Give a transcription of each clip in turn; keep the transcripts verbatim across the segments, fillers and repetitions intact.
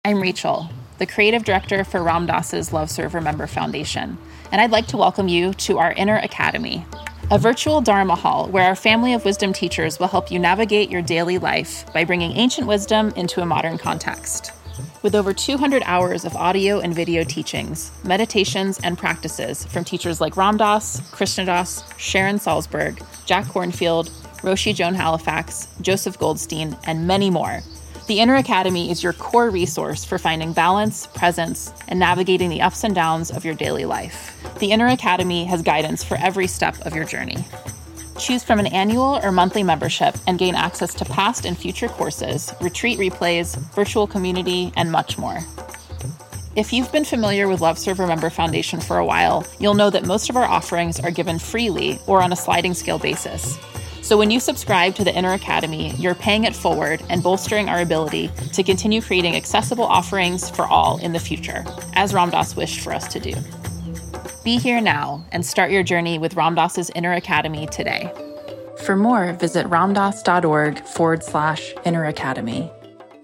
I'm Rachel, the creative director for Ram Dass's Love Serve Remember Foundation, and I'd like to welcome you to our Inner Academy, a virtual Dharma hall where our family of wisdom teachers will help you navigate your daily life by bringing ancient wisdom into a modern context. With over two hundred hours of audio and video teachings, meditations, and practices from teachers like Ram Dass, Krishna Das, Sharon Salzberg, Jack Kornfield, Roshi Joan Halifax, Joseph Goldstein, and many more, the Inner Academy is your core resource for finding balance, presence, and navigating the ups and downs of your daily life. The Inner Academy has guidance for every step of your journey. Choose from an annual or monthly membership and gain access to past and future courses, retreat replays, virtual community, and much more. If you've been familiar with Love Serve Remember Foundation for a while, you'll know that most of our offerings are given freely or on a sliding scale basis. So when you subscribe to the Inner Academy, you're paying it forward and bolstering our ability to continue creating accessible offerings for all in the future, as Ram Dass wished for us to do. Be here now and start your journey with Ram Dass's Inner Academy today. For more, visit ramdass.org forward slash Inner Academy.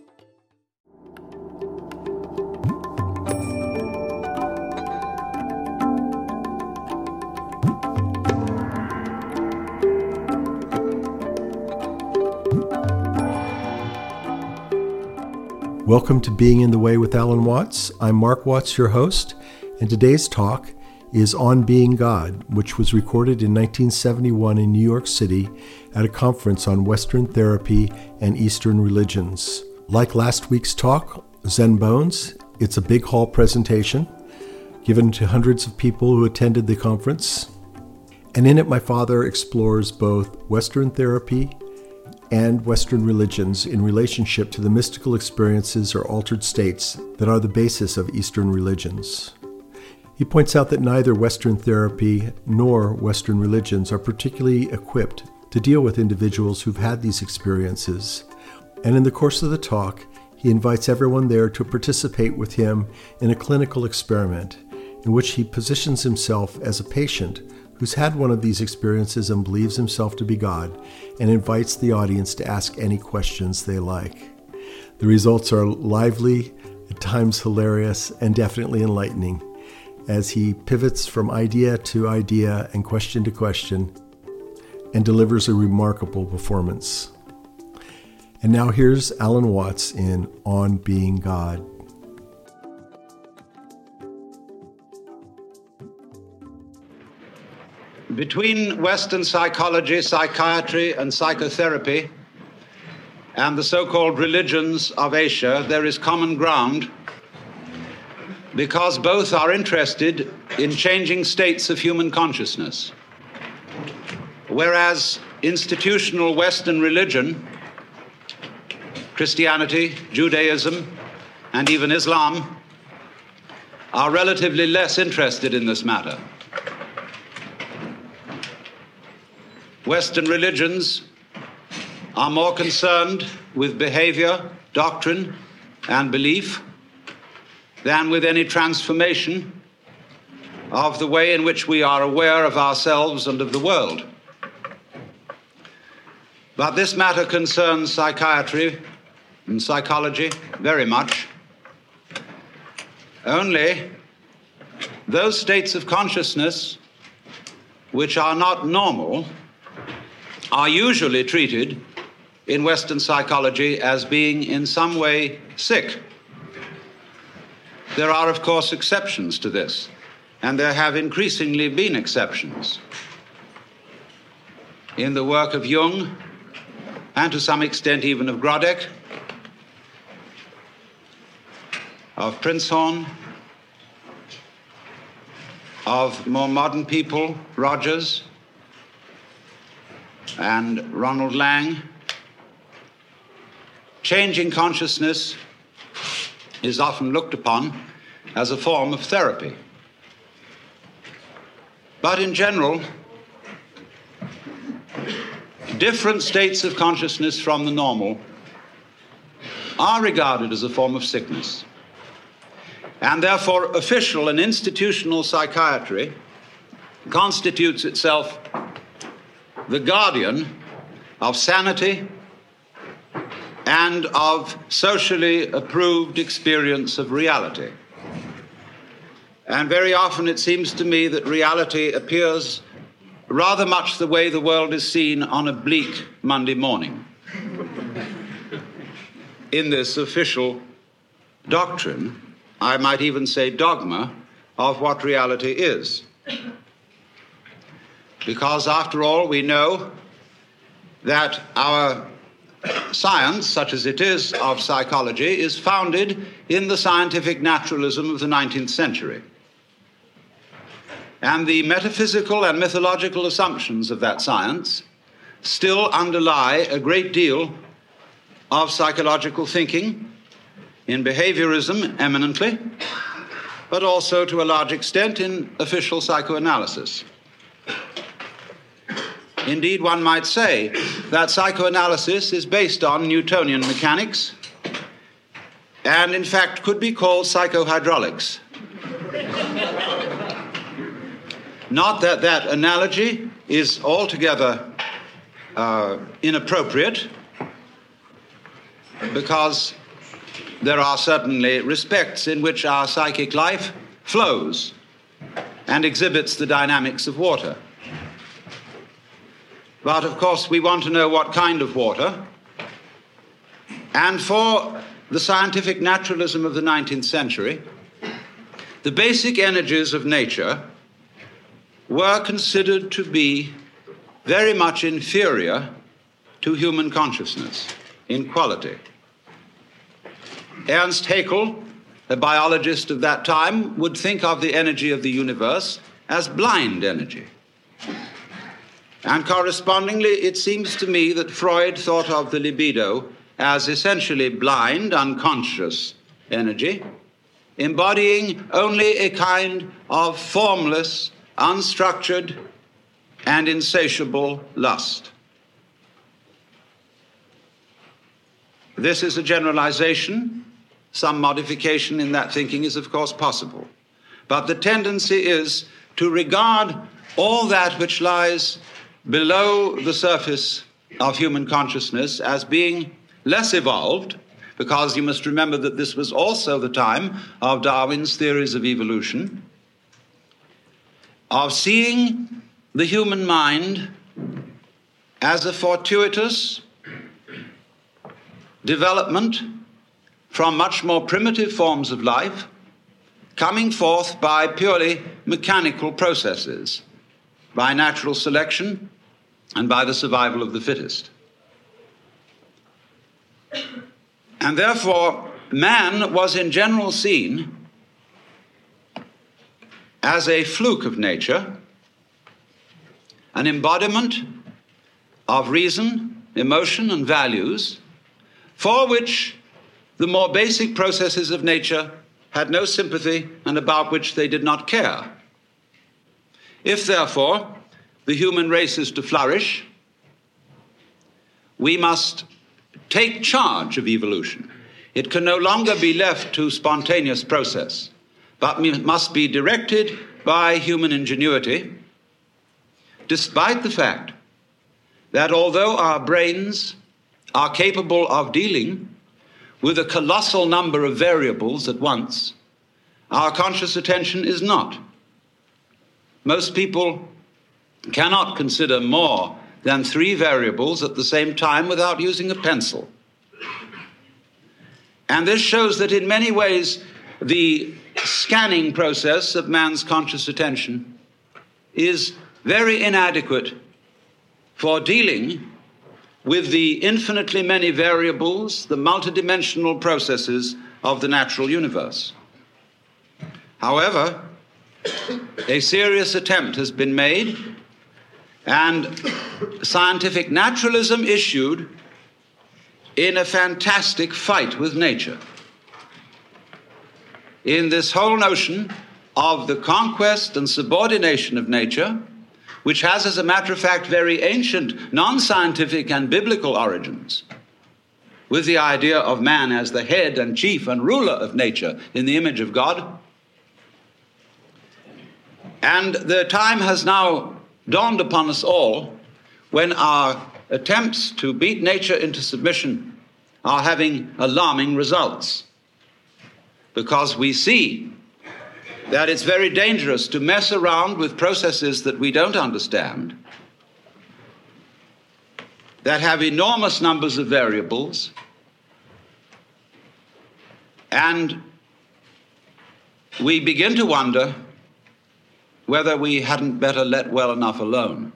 Welcome to Being in the Way with Alan Watts. I'm Mark Watts, your host, and today's talk is On Being God, which was recorded in nineteen seventy-one in New York City at a conference on Western therapy and Eastern religions. Like last week's talk, Zen Bones, it's a big hall presentation given to hundreds of people who attended the conference. And in it, my father explores both Western therapy and Western religions in relationship to the mystical experiences or altered states that are the basis of Eastern religions. He points out that neither Western therapy nor Western religions are particularly equipped to deal with individuals who've had these experiences. And in the course of the talk, he invites everyone there to participate with him in a clinical experiment in which he positions himself as a patient who's had one of these experiences and believes himself to be God, and invites the audience to ask any questions they like. The results are lively, at times hilarious, and definitely enlightening, as he pivots from idea to idea and question to question, and delivers a remarkable performance. And now here's Alan Watts in On Being God. Between Western psychology, psychiatry, and psychotherapy and the so-called religions of Asia, there is common ground because both are interested in changing states of human consciousness. Whereas institutional Western religion, Christianity, Judaism, and even Islam are relatively less interested in this matter. Western religions are more concerned with behavior, doctrine, and belief than with any transformation of the way in which we are aware of ourselves and of the world. But this matter concerns psychiatry and psychology very much. Only those states of consciousness which are not normal are usually treated in Western psychology as being in some way sick. There are, of course, exceptions to this, and there have increasingly been exceptions. In the work of Jung, and to some extent even of Grodek, of Prinzhorn, of more modern people, Rogers, and Ronald Lang, changing consciousness is often looked upon as a form of therapy. But in general, different states of consciousness from the normal are regarded as a form of sickness. And therefore, official and institutional psychiatry constitutes itself the guardian of sanity and of socially approved experience of reality. And very often it seems to me that reality appears rather much the way the world is seen on a bleak Monday morning in this official doctrine, I might even say dogma, of what reality is. Because after all, we know that our science, such as it is of psychology, is founded in the scientific naturalism of the nineteenth century. And the metaphysical and mythological assumptions of that science still underlie a great deal of psychological thinking, in behaviorism eminently, but also to a large extent in official psychoanalysis. Indeed, one might say that psychoanalysis is based on Newtonian mechanics and, in fact, could be called psychohydraulics. Not that that analogy is altogether uh, inappropriate, because there are certainly respects in which our psychic life flows and exhibits the dynamics of water. But of course, we want to know what kind of water. And for the scientific naturalism of the nineteenth century, the basic energies of nature were considered to be very much inferior to human consciousness in quality. Ernst Haeckel, a biologist of that time, would think of the energy of the universe as blind energy. And correspondingly, it seems to me that Freud thought of the libido as essentially blind, unconscious energy, embodying only a kind of formless, unstructured, and insatiable lust. This is a generalization. Some modification in that thinking is, of course, possible. But the tendency is to regard all that which lies below the surface of human consciousness as being less evolved, because you must remember that this was also the time of Darwin's theories of evolution, of seeing the human mind as a fortuitous development from much more primitive forms of life, coming forth by purely mechanical processes, by natural selection and by the survival of the fittest. And therefore, man was in general seen as a fluke of nature, an embodiment of reason, emotion, and values, for which the more basic processes of nature had no sympathy and about which they did not care. If, therefore, the human race is to flourish, we must take charge of evolution. It can no longer be left to spontaneous process, but must be directed by human ingenuity, despite the fact that although our brains are capable of dealing with a colossal number of variables at once, our conscious attention is not. Most people cannot consider more than three variables at the same time without using a pencil. And this shows that in many ways the scanning process of man's conscious attention is very inadequate for dealing with the infinitely many variables, the multidimensional processes of the natural universe. However, a serious attempt has been made, and scientific naturalism issued in a fantastic fight with nature, in this whole notion of the conquest and subordination of nature, which has, as a matter of fact, very ancient, non-scientific and biblical origins, with the idea of man as the head and chief and ruler of nature in the image of God. And the time has now dawned upon us all when our attempts to beat nature into submission are having alarming results, because we see that it's very dangerous to mess around with processes that we don't understand, that have enormous numbers of variables, and we begin to wonder whether we hadn't better let well enough alone.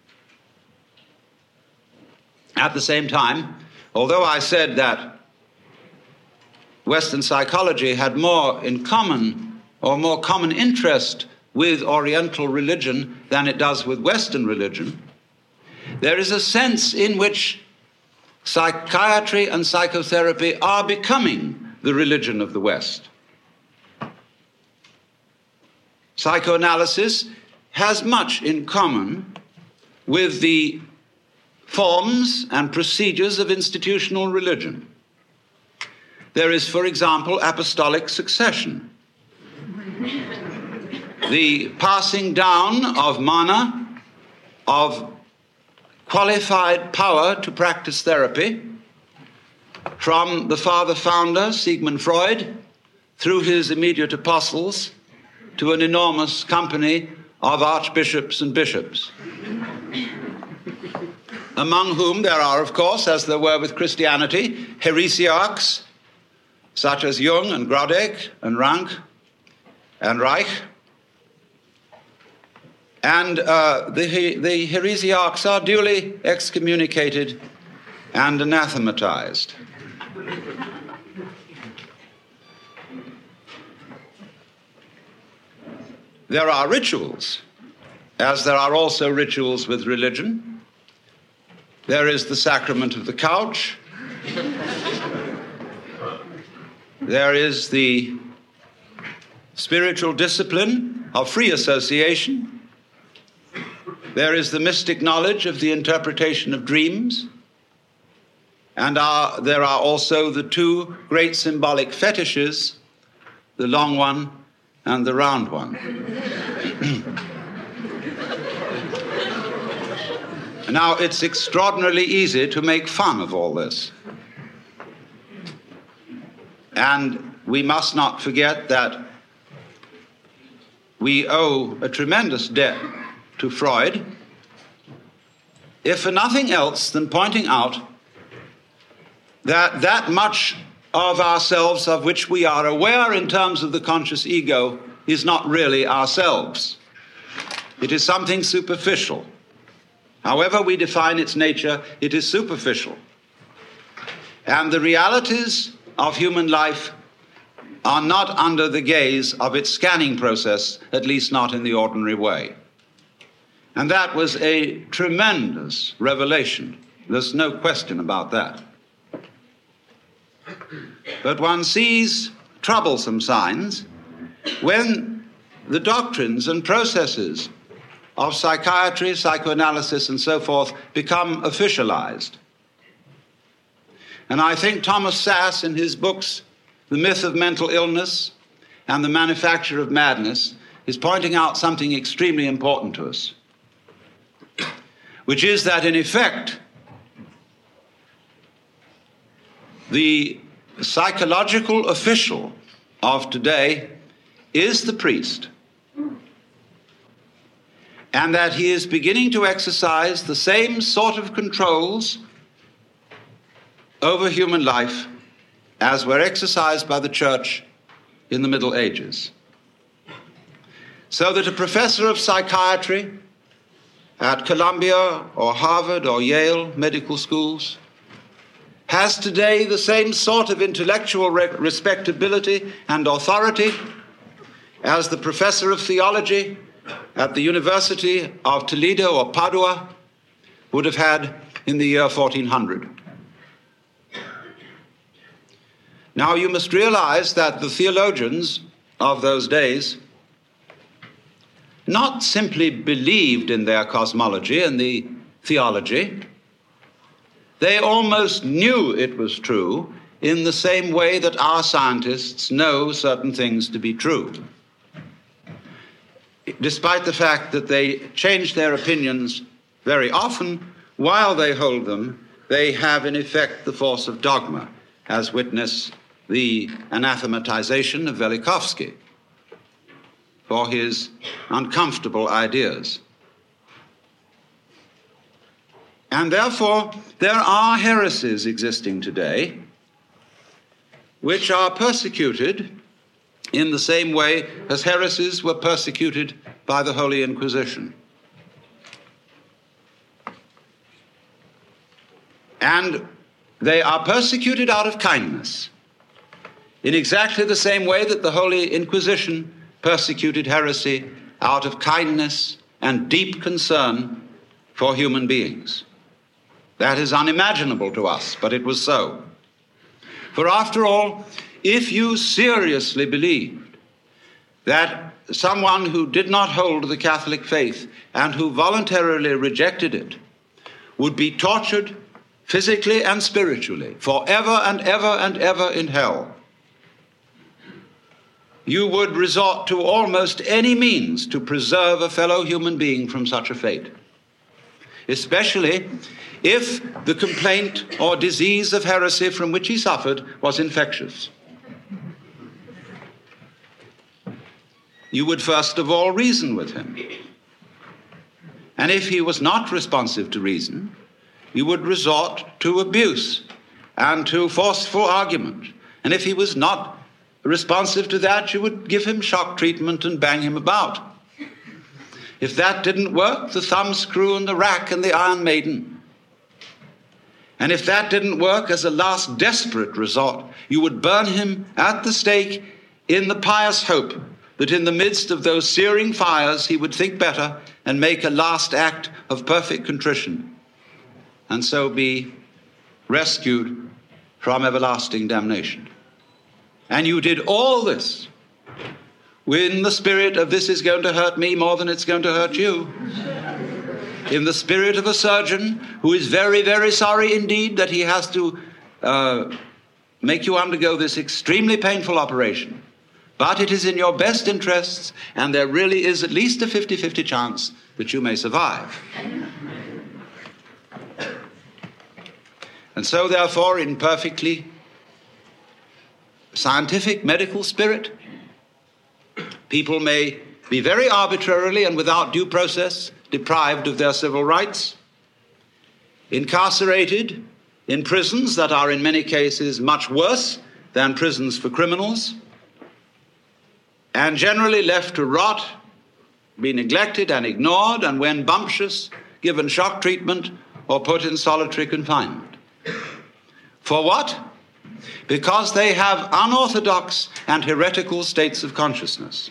At the same time, although I said that Western psychology had more in common or more common interest with Oriental religion than it does with Western religion, there is a sense in which psychiatry and psychotherapy are becoming the religion of the West. Psychoanalysis has much in common with the forms and procedures of institutional religion. There is, for example, apostolic succession, the passing down of mana, of qualified power to practice therapy from the father founder, Sigmund Freud, through his immediate apostles, to an enormous company of archbishops and bishops, among whom there are, of course, as there were with Christianity, heresiarchs, such as Jung and Grodek and Rank and Reich. And uh, the, the heresiarchs are duly excommunicated and anathematized. There are rituals, as there are also rituals with religion. There is the sacrament of the couch. There is the spiritual discipline of free association. There is the mystic knowledge of the interpretation of dreams. And are, there are also the two great symbolic fetishes, the long one and the round one. Now, it's extraordinarily easy to make fun of all this. And we must not forget that we owe a tremendous debt to Freud, if for nothing else than pointing out that that much of ourselves of which we are aware in terms of the conscious ego is not really ourselves. It is something superficial. However we define its nature, it is superficial. And the realities of human life are not under the gaze of its scanning process, at least not in the ordinary way. And that was a tremendous revelation. There's no question about that. But one sees troublesome signs when the doctrines and processes of psychiatry, psychoanalysis, and so forth become officialized. And I think Thomas Sass, in his books, The Myth of Mental Illness and The Manufacture of Madness, is pointing out something extremely important to us, which is that, in effect, the psychological official of today is the priest, and that he is beginning to exercise the same sort of controls over human life as were exercised by the church in the Middle Ages. So that a professor of psychiatry at Columbia or Harvard or Yale medical schools has today the same sort of intellectual re- respectability and authority as the professor of theology at the University of Toledo or Padua would have had in the year fourteen hundred. Now, you must realize that the theologians of those days not simply believed in their cosmology and the theology, they almost knew it was true in the same way that our scientists know certain things to be true, despite the fact that they change their opinions very often. While they hold them, they have in effect the force of dogma. as witness the anathematization of Velikovsky for his uncomfortable ideas. And therefore, there are heresies existing today which are persecuted in the same way as heresies were persecuted by the Holy Inquisition. And they are persecuted out of kindness, in exactly the same way that the Holy Inquisition persecuted heresy out of kindness and deep concern for human beings. That is unimaginable to us, but it was so. For after all, if you seriously believed that someone who did not hold the Catholic faith and who voluntarily rejected it would be tortured physically and spiritually forever and ever and ever in hell, you would resort to almost any means to preserve a fellow human being from such a fate, especially if the complaint or disease of heresy from which he suffered was infectious. You would first of all reason with him. And if he was not responsive to reason, you would resort to abuse and to forceful argument. And if he was not responsive to that, you would give him shock treatment and bang him about. If that didn't work, the thumbscrew and the rack and the Iron Maiden. And if that didn't work, as a last desperate resort, you would burn him at the stake in the pious hope that in the midst of those searing fires he would think better and make a last act of perfect contrition, and so be rescued from everlasting damnation. And you did all this in the spirit of this is going to hurt me more than it's going to hurt you. In the spirit of a surgeon who is very, very sorry indeed that he has to uh, make you undergo this extremely painful operation. But it is in your best interests, and there really is at least a fifty-fifty chance that you may survive. And so, therefore, in perfectly scientific medical spirit, people may be very arbitrarily and without due process deprived of their civil rights, incarcerated in prisons that are in many cases much worse than prisons for criminals, and generally left to rot, be neglected and ignored, and when bumptious, given shock treatment or put in solitary confinement. For what? Because they have unorthodox and heretical states of consciousness.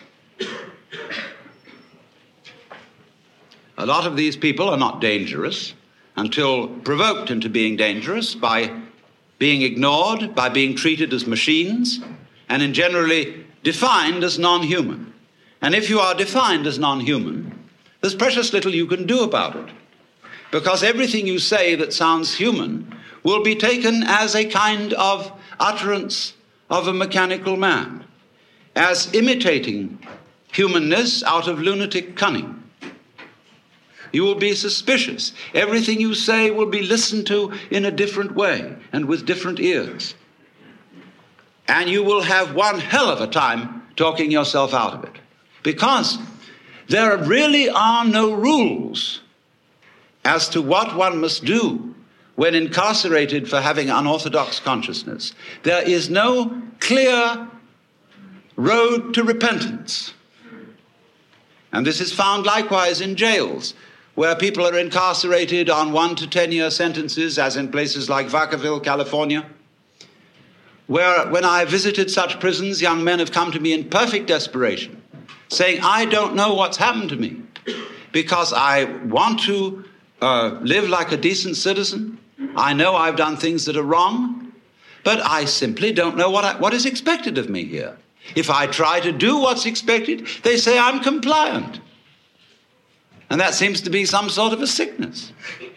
A lot of these people are not dangerous until provoked into being dangerous by being ignored, by being treated as machines, and in generally defined as non-human. And if you are defined as non-human, there's precious little you can do about it, because everything you say that sounds human will be taken as a kind of utterance of a mechanical man, as imitating humanness out of lunatic cunning. You will be suspicious. Everything you say will be listened to in a different way and with different ears. And you will have one hell of a time talking yourself out of it, because there really are no rules as to what one must do when incarcerated for having unorthodox consciousness. There is no clear road to repentance. And this is found likewise in jails, where people are incarcerated on one to ten year sentences, as in places like Vacaville, California, where when I visited such prisons, young men have come to me in perfect desperation, saying, I don't know what's happened to me, because I want to uh, live like a decent citizen. I know I've done things that are wrong, but I simply don't know what, I, what is expected of me here. If I try to do what's expected, they say I'm compliant. And that seems to be some sort of a sickness.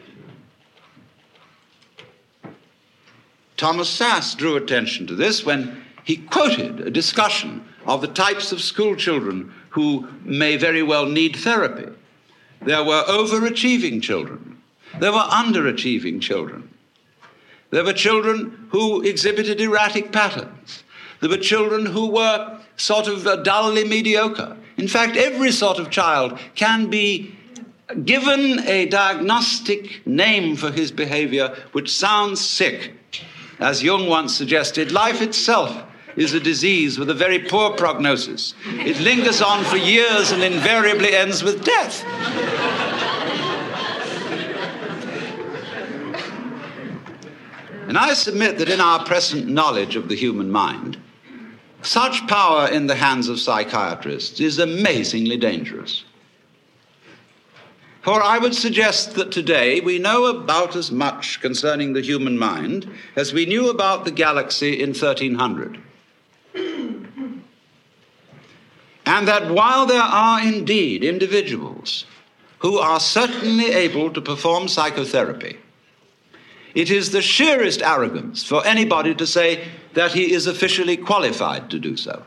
Thomas Sass drew attention to this when he quoted a discussion of the types of school children who may very well need therapy. There were overachieving children. There were underachieving children. There were children who exhibited erratic patterns. There were children who were sort of uh, dully mediocre. In fact, every sort of child can be given a diagnostic name for his behavior which sounds sick. As Jung once suggested, life itself is a disease with a very poor prognosis. It lingers on for years and invariably ends with death. And I submit that in our present knowledge of the human mind, such power in the hands of psychiatrists is amazingly dangerous. For I would suggest that today we know about as much concerning the human mind as we knew about the galaxy in thirteen hundred. And that while there are indeed individuals who are certainly able to perform psychotherapy, it is the sheerest arrogance for anybody to say that he is officially qualified to do so.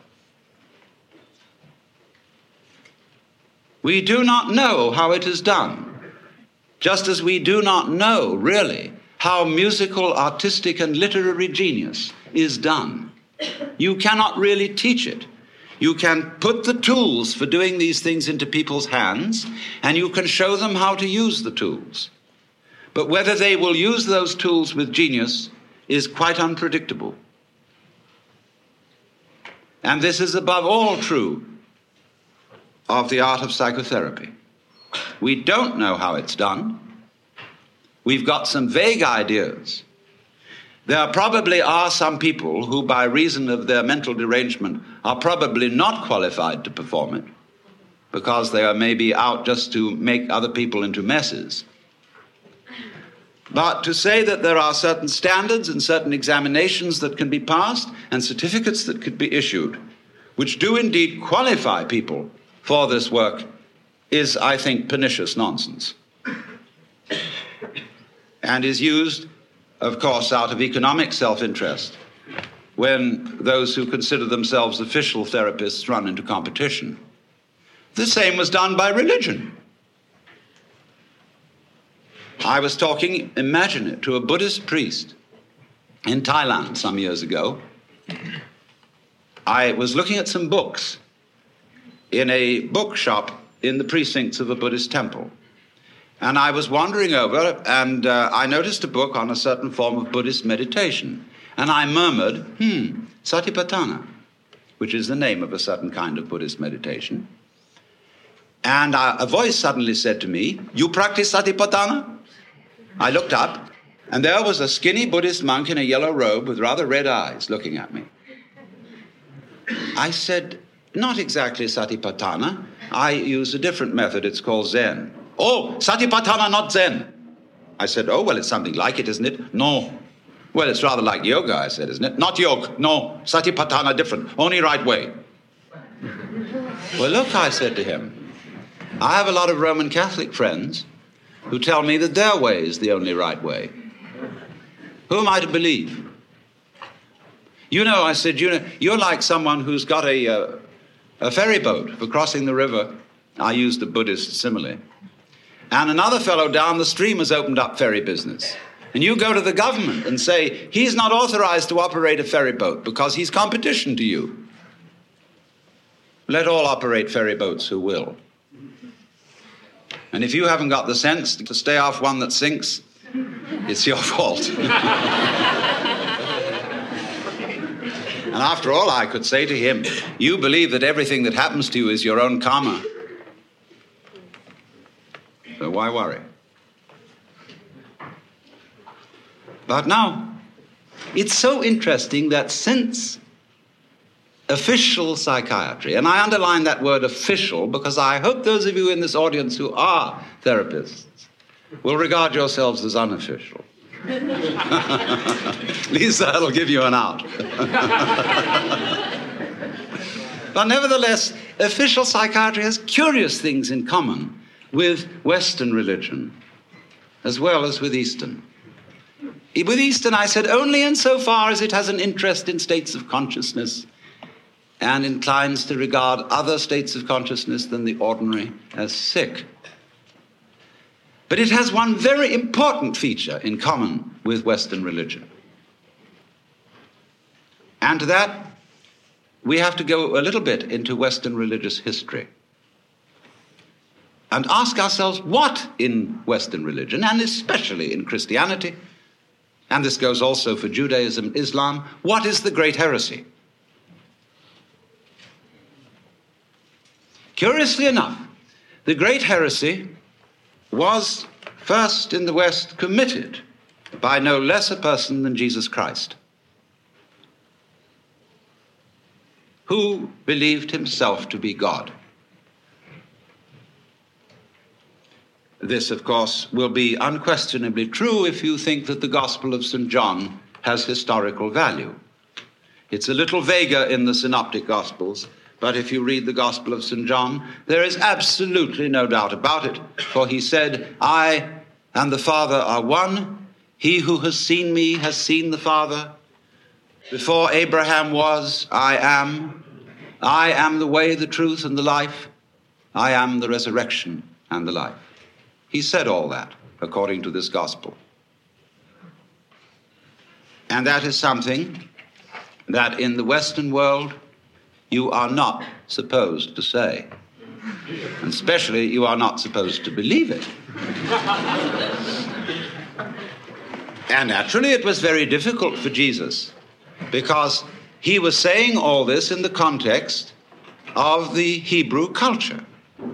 We do not know how it is done, just as we do not know, really, how musical, artistic, and literary genius is done. You cannot really teach it. You can put the tools for doing these things into people's hands, and you can show them how to use the tools. But whether they will use those tools with genius is quite unpredictable. And this is above all true of the art of psychotherapy. We don't know how it's done. We've got some vague ideas. There probably are some people who, by reason of their mental derangement, are probably not qualified to perform it because they are maybe out just to make other people into messes. But to say that there are certain standards and certain examinations that can be passed and certificates that could be issued, which do indeed qualify people for this work, is, I think, pernicious nonsense. And is used, of course, out of economic self-interest when those who consider themselves official therapists run into competition. The same was done by religion. I was talking, imagine it, to a Buddhist priest in Thailand some years ago. I was looking at some books in a bookshop in the precincts of a Buddhist temple. And I was wandering over, and uh, I noticed a book on a certain form of Buddhist meditation. And I murmured, hmm, Satipatthana, which is the name of a certain kind of Buddhist meditation. And uh, a voice suddenly said to me, "You practice Satipatthana?" I looked up, and there was a skinny Buddhist monk in a yellow robe with rather red eyes looking at me. I said, "Not exactly Satipatthana. I use a different method. It's called Zen." "Oh, Satipatthana, not Zen." I said, "Oh, well, it's something like it, isn't it?" "No." "Well, it's rather like yoga," I said, "isn't it?" "Not yoga. No, Satipatthana different. Only right way." "Well, look," I said to him, "I have a lot of Roman Catholic friends who tell me that their way is the only right way. Who am I to believe?" "You know," I said, you know, "you're like someone who's got a, uh, a ferry boat for crossing the river." I used a Buddhist simile. "And another fellow down the stream has opened up ferry business. And you go to the government and say, he's not authorized to operate a ferry boat because he's competition to you. Let all operate ferry boats who will. And if you haven't got the sense to stay off one that sinks, it's your fault." And after all, I could say to him, "You believe that everything that happens to you is your own karma. So why worry?" But now, it's so interesting that since official psychiatry, and I underline that word official because I hope those of you in this audience who are therapists will regard yourselves as unofficial. Lisa, that'll give you an out. But nevertheless, official psychiatry has curious things in common with Western religion, as well as with Eastern. With Eastern, I said, only insofar as it has an interest in states of consciousness and inclines to regard other states of consciousness than the ordinary as sick. But it has one very important feature in common with Western religion. And to that, we have to go a little bit into Western religious history and ask ourselves what in Western religion, and especially in Christianity, and this goes also for Judaism, Islam, what is the great heresy? Curiously enough, the great heresy was first in the West committed by no less a person than Jesus Christ, who believed himself to be God. This, of course, will be unquestionably true if you think that the Gospel of Saint John has historical value. It's a little vaguer in the Synoptic Gospels, but if you read the Gospel of Saint John, there is absolutely no doubt about it, for he said, I and the Father are one. He who has seen me has seen the Father. Before Abraham was, I am. I am the way, the truth, and the life. I am the resurrection and the life. He said all that according to this gospel. And that is something that in the Western world you are not supposed to say. And especially you are not supposed to believe it. And naturally it was very difficult for Jesus, because he was saying all this in the context of the Hebrew culture.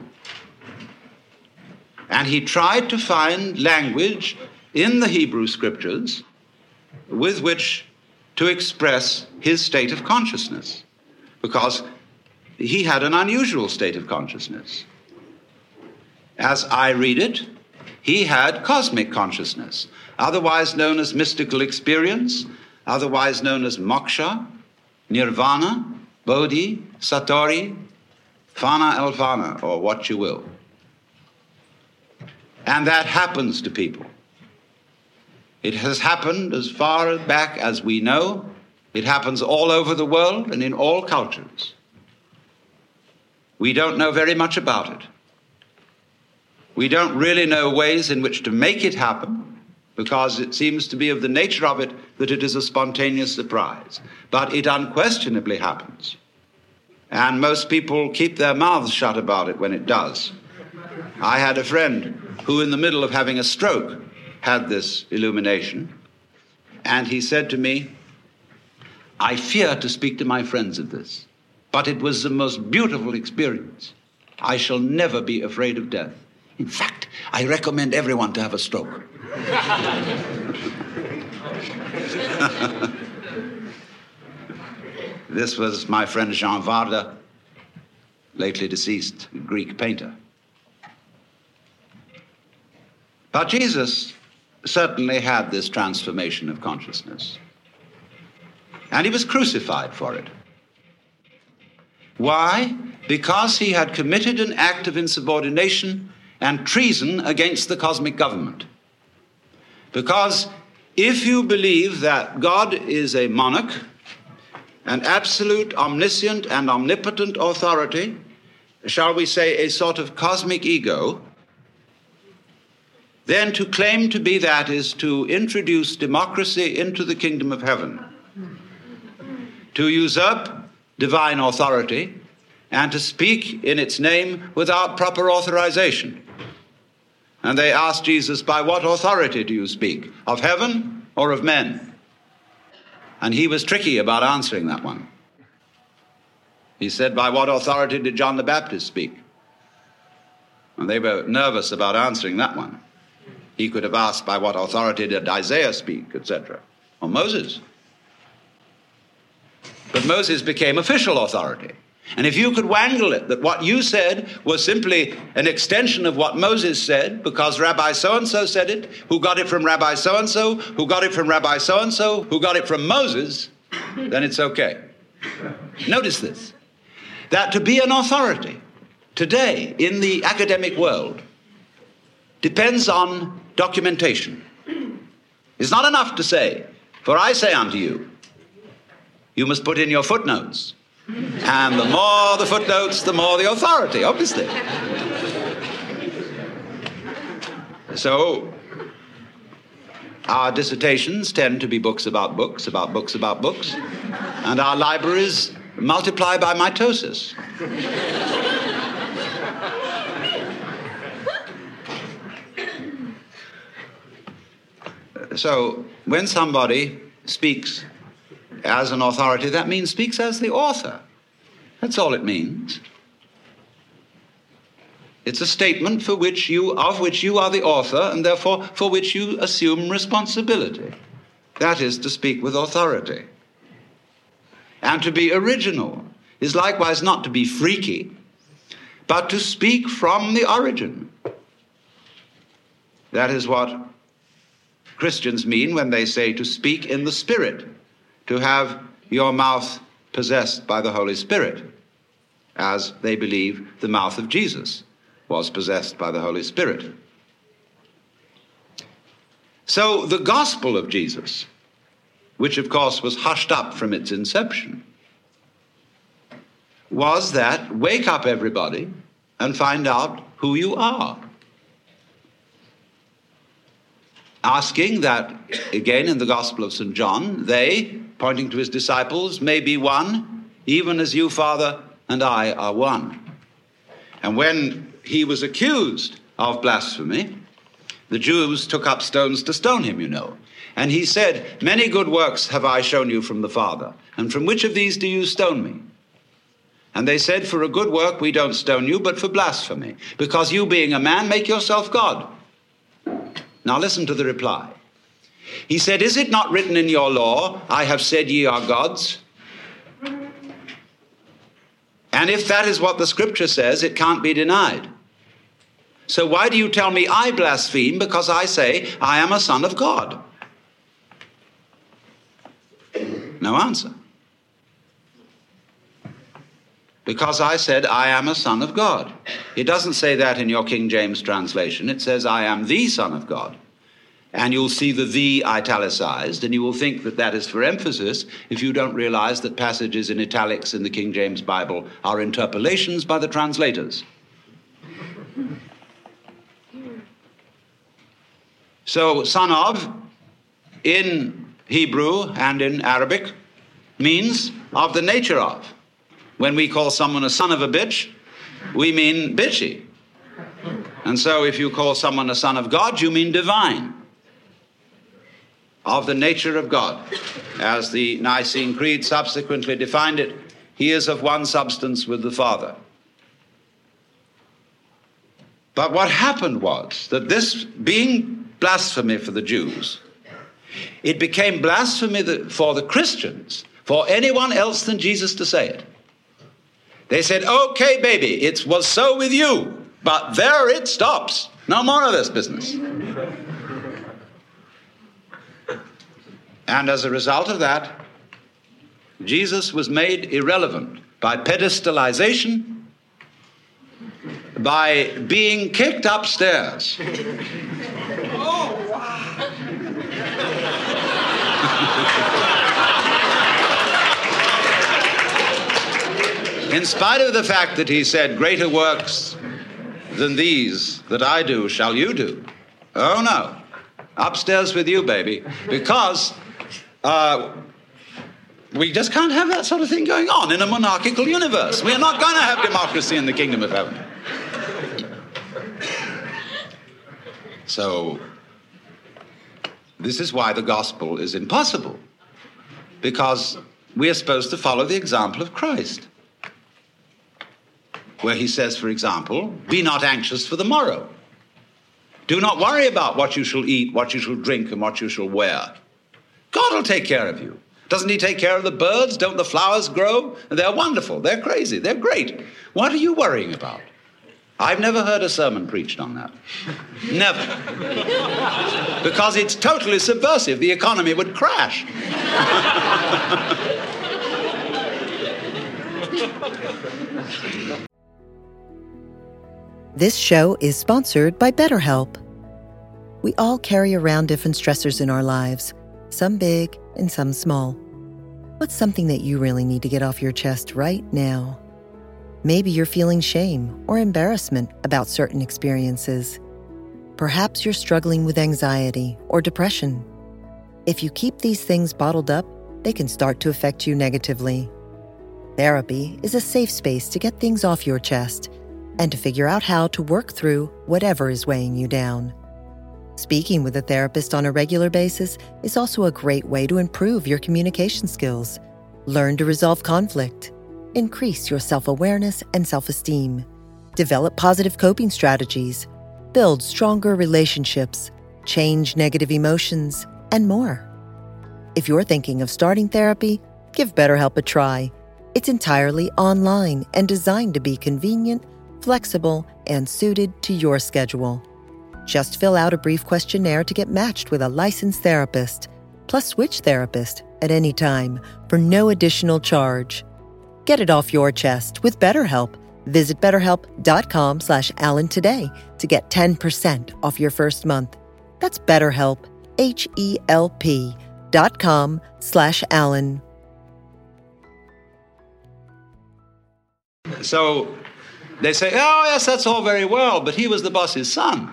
And he tried to find language in the Hebrew scriptures with which to express his state of consciousness, because he had an unusual state of consciousness. As I read it, he had cosmic consciousness, otherwise known as mystical experience, otherwise known as moksha, nirvana, bodhi, satori, fana elvana, or what you will. And that happens to people. It has happened as far back as we know. It happens all over the world and in all cultures. We don't know very much about it. We don't really know ways in which to make it happen, because it seems to be of the nature of it that it is a spontaneous surprise. But it unquestionably happens. And most people keep their mouths shut about it when it does. I had a friend who, in the middle of having a stroke, had this illumination. And he said to me, I fear to speak to my friends of this, but it was the most beautiful experience. I shall never be afraid of death. In fact, I recommend everyone to have a stroke. This was my friend Jean Varda, lately deceased, Greek painter. But Jesus certainly had this transformation of consciousness. And he was crucified for it. Why? Because he had committed an act of insubordination and treason against the cosmic government. Because if you believe that God is a monarch, an absolute, omniscient, and omnipotent authority, shall we say a sort of cosmic ego, then to claim to be that is to introduce democracy into the kingdom of heaven, to usurp divine authority, and to speak in its name without proper authorization. And they asked Jesus, by what authority do you speak? Of heaven or of men? And he was tricky about answering that one. He said, by what authority did John the Baptist speak? And they were nervous about answering that one. He could have asked, by what authority did Isaiah speak, et cetera, or Moses. But Moses became official authority. And if you could wangle it that what you said was simply an extension of what Moses said, because Rabbi so-and-so said it, who got it from Rabbi so-and-so, who got it from Rabbi so-and-so, who got it from Moses, then it's okay. Notice this, that to be an authority today in the academic world depends on documentation. It's not enough to say, for I say unto you, you must put in your footnotes. And the more the footnotes, the more the authority, obviously. So our dissertations tend to be books about books, about books about books, and our libraries multiply by mitosis. So when somebody speaks as an authority, that means speaks as the author. That's all it means. It's a statement for which you, of which you are the author, and therefore for which you assume responsibility. That is to speak with authority. And to be original is likewise not to be freaky, but to speak from the origin. That is what Christians mean when they say to speak in the Spirit, to have your mouth possessed by the Holy Spirit, as they believe the mouth of Jesus was possessed by the Holy Spirit. So the gospel of Jesus, which of course was hushed up from its inception, was that wake up everybody and find out who you are. Asking that, again in the Gospel of Saint John, they, pointing to his disciples, may be one, even as you, Father, and I are one. And when he was accused of blasphemy, the Jews took up stones to stone him, you know. And he said, many good works have I shown you from the Father, and from which of these do you stone me? And they said, for a good work we don't stone you, but for blasphemy, because you being a man make yourself God. Now listen to the reply. He said, is it not written in your law, I have said ye are gods? And if that is what the scripture says, it can't be denied. So why do you tell me I blaspheme because I say I am a son of God? No answer. Because I said I am a son of God. It doesn't say that in your King James translation. It says I am the Son of God. And you'll see the "the" italicized, and you will think that that is for emphasis if you don't realize that passages in italics in the King James Bible are interpolations by the translators. So, son of, in Hebrew and in Arabic, means of the nature of. When we call someone a son of a bitch, we mean bitchy. And so if you call someone a son of God, you mean divine. Of the nature of God. As the Nicene Creed subsequently defined it, he is of one substance with the Father. But what happened was that this being blasphemy for the Jews, it became blasphemy for the Christians, for anyone else than Jesus to say it. They said, okay, baby, it was so with you, but there it stops. No more of this business. And as a result of that, Jesus was made irrelevant by pedestalization, by being kicked upstairs. Oh, wow. In spite of the fact that he said, greater works than these that I do shall you do. Oh, no. Upstairs with you, baby. Because uh, we just can't have that sort of thing going on in a monarchical universe. We're not going to have democracy in the kingdom of heaven. So, this is why the gospel is impossible. Because we are supposed to follow the example of Christ. Where he says, for example, be not anxious for the morrow. Do not worry about what you shall eat, what you shall drink, and what you shall wear. God will take care of you. Doesn't he take care of the birds? Don't the flowers grow? They're wonderful. They're crazy. They're great. What are you worrying about? I've never heard a sermon preached on that. Never. Because it's totally subversive. The economy would crash. This show is sponsored by BetterHelp. We all carry around different stressors in our lives, some big and some small. What's something that you really need to get off your chest right now? Maybe you're feeling shame or embarrassment about certain experiences. Perhaps you're struggling with anxiety or depression. If you keep these things bottled up, they can start to affect you negatively. Therapy is a safe space to get things off your chest and to figure out how to work through whatever is weighing you down. Speaking with a therapist on a regular basis is also a great way to improve your communication skills, learn to resolve conflict, increase your self-awareness and self-esteem, develop positive coping strategies, build stronger relationships, change negative emotions, and more. If you're thinking of starting therapy, give BetterHelp a try. It's entirely online and designed to be convenient, flexible, and suited to your schedule. Just fill out a brief questionnaire to get matched with a licensed therapist, plus switch therapist at any time for no additional charge. Get it off your chest with BetterHelp. Visit betterhelp.com slash Alan today to get ten percent off your first month. That's BetterHelp, H-E-L-P dot com slash Alan. So they say, oh, yes, that's all very well, but he was the boss's son.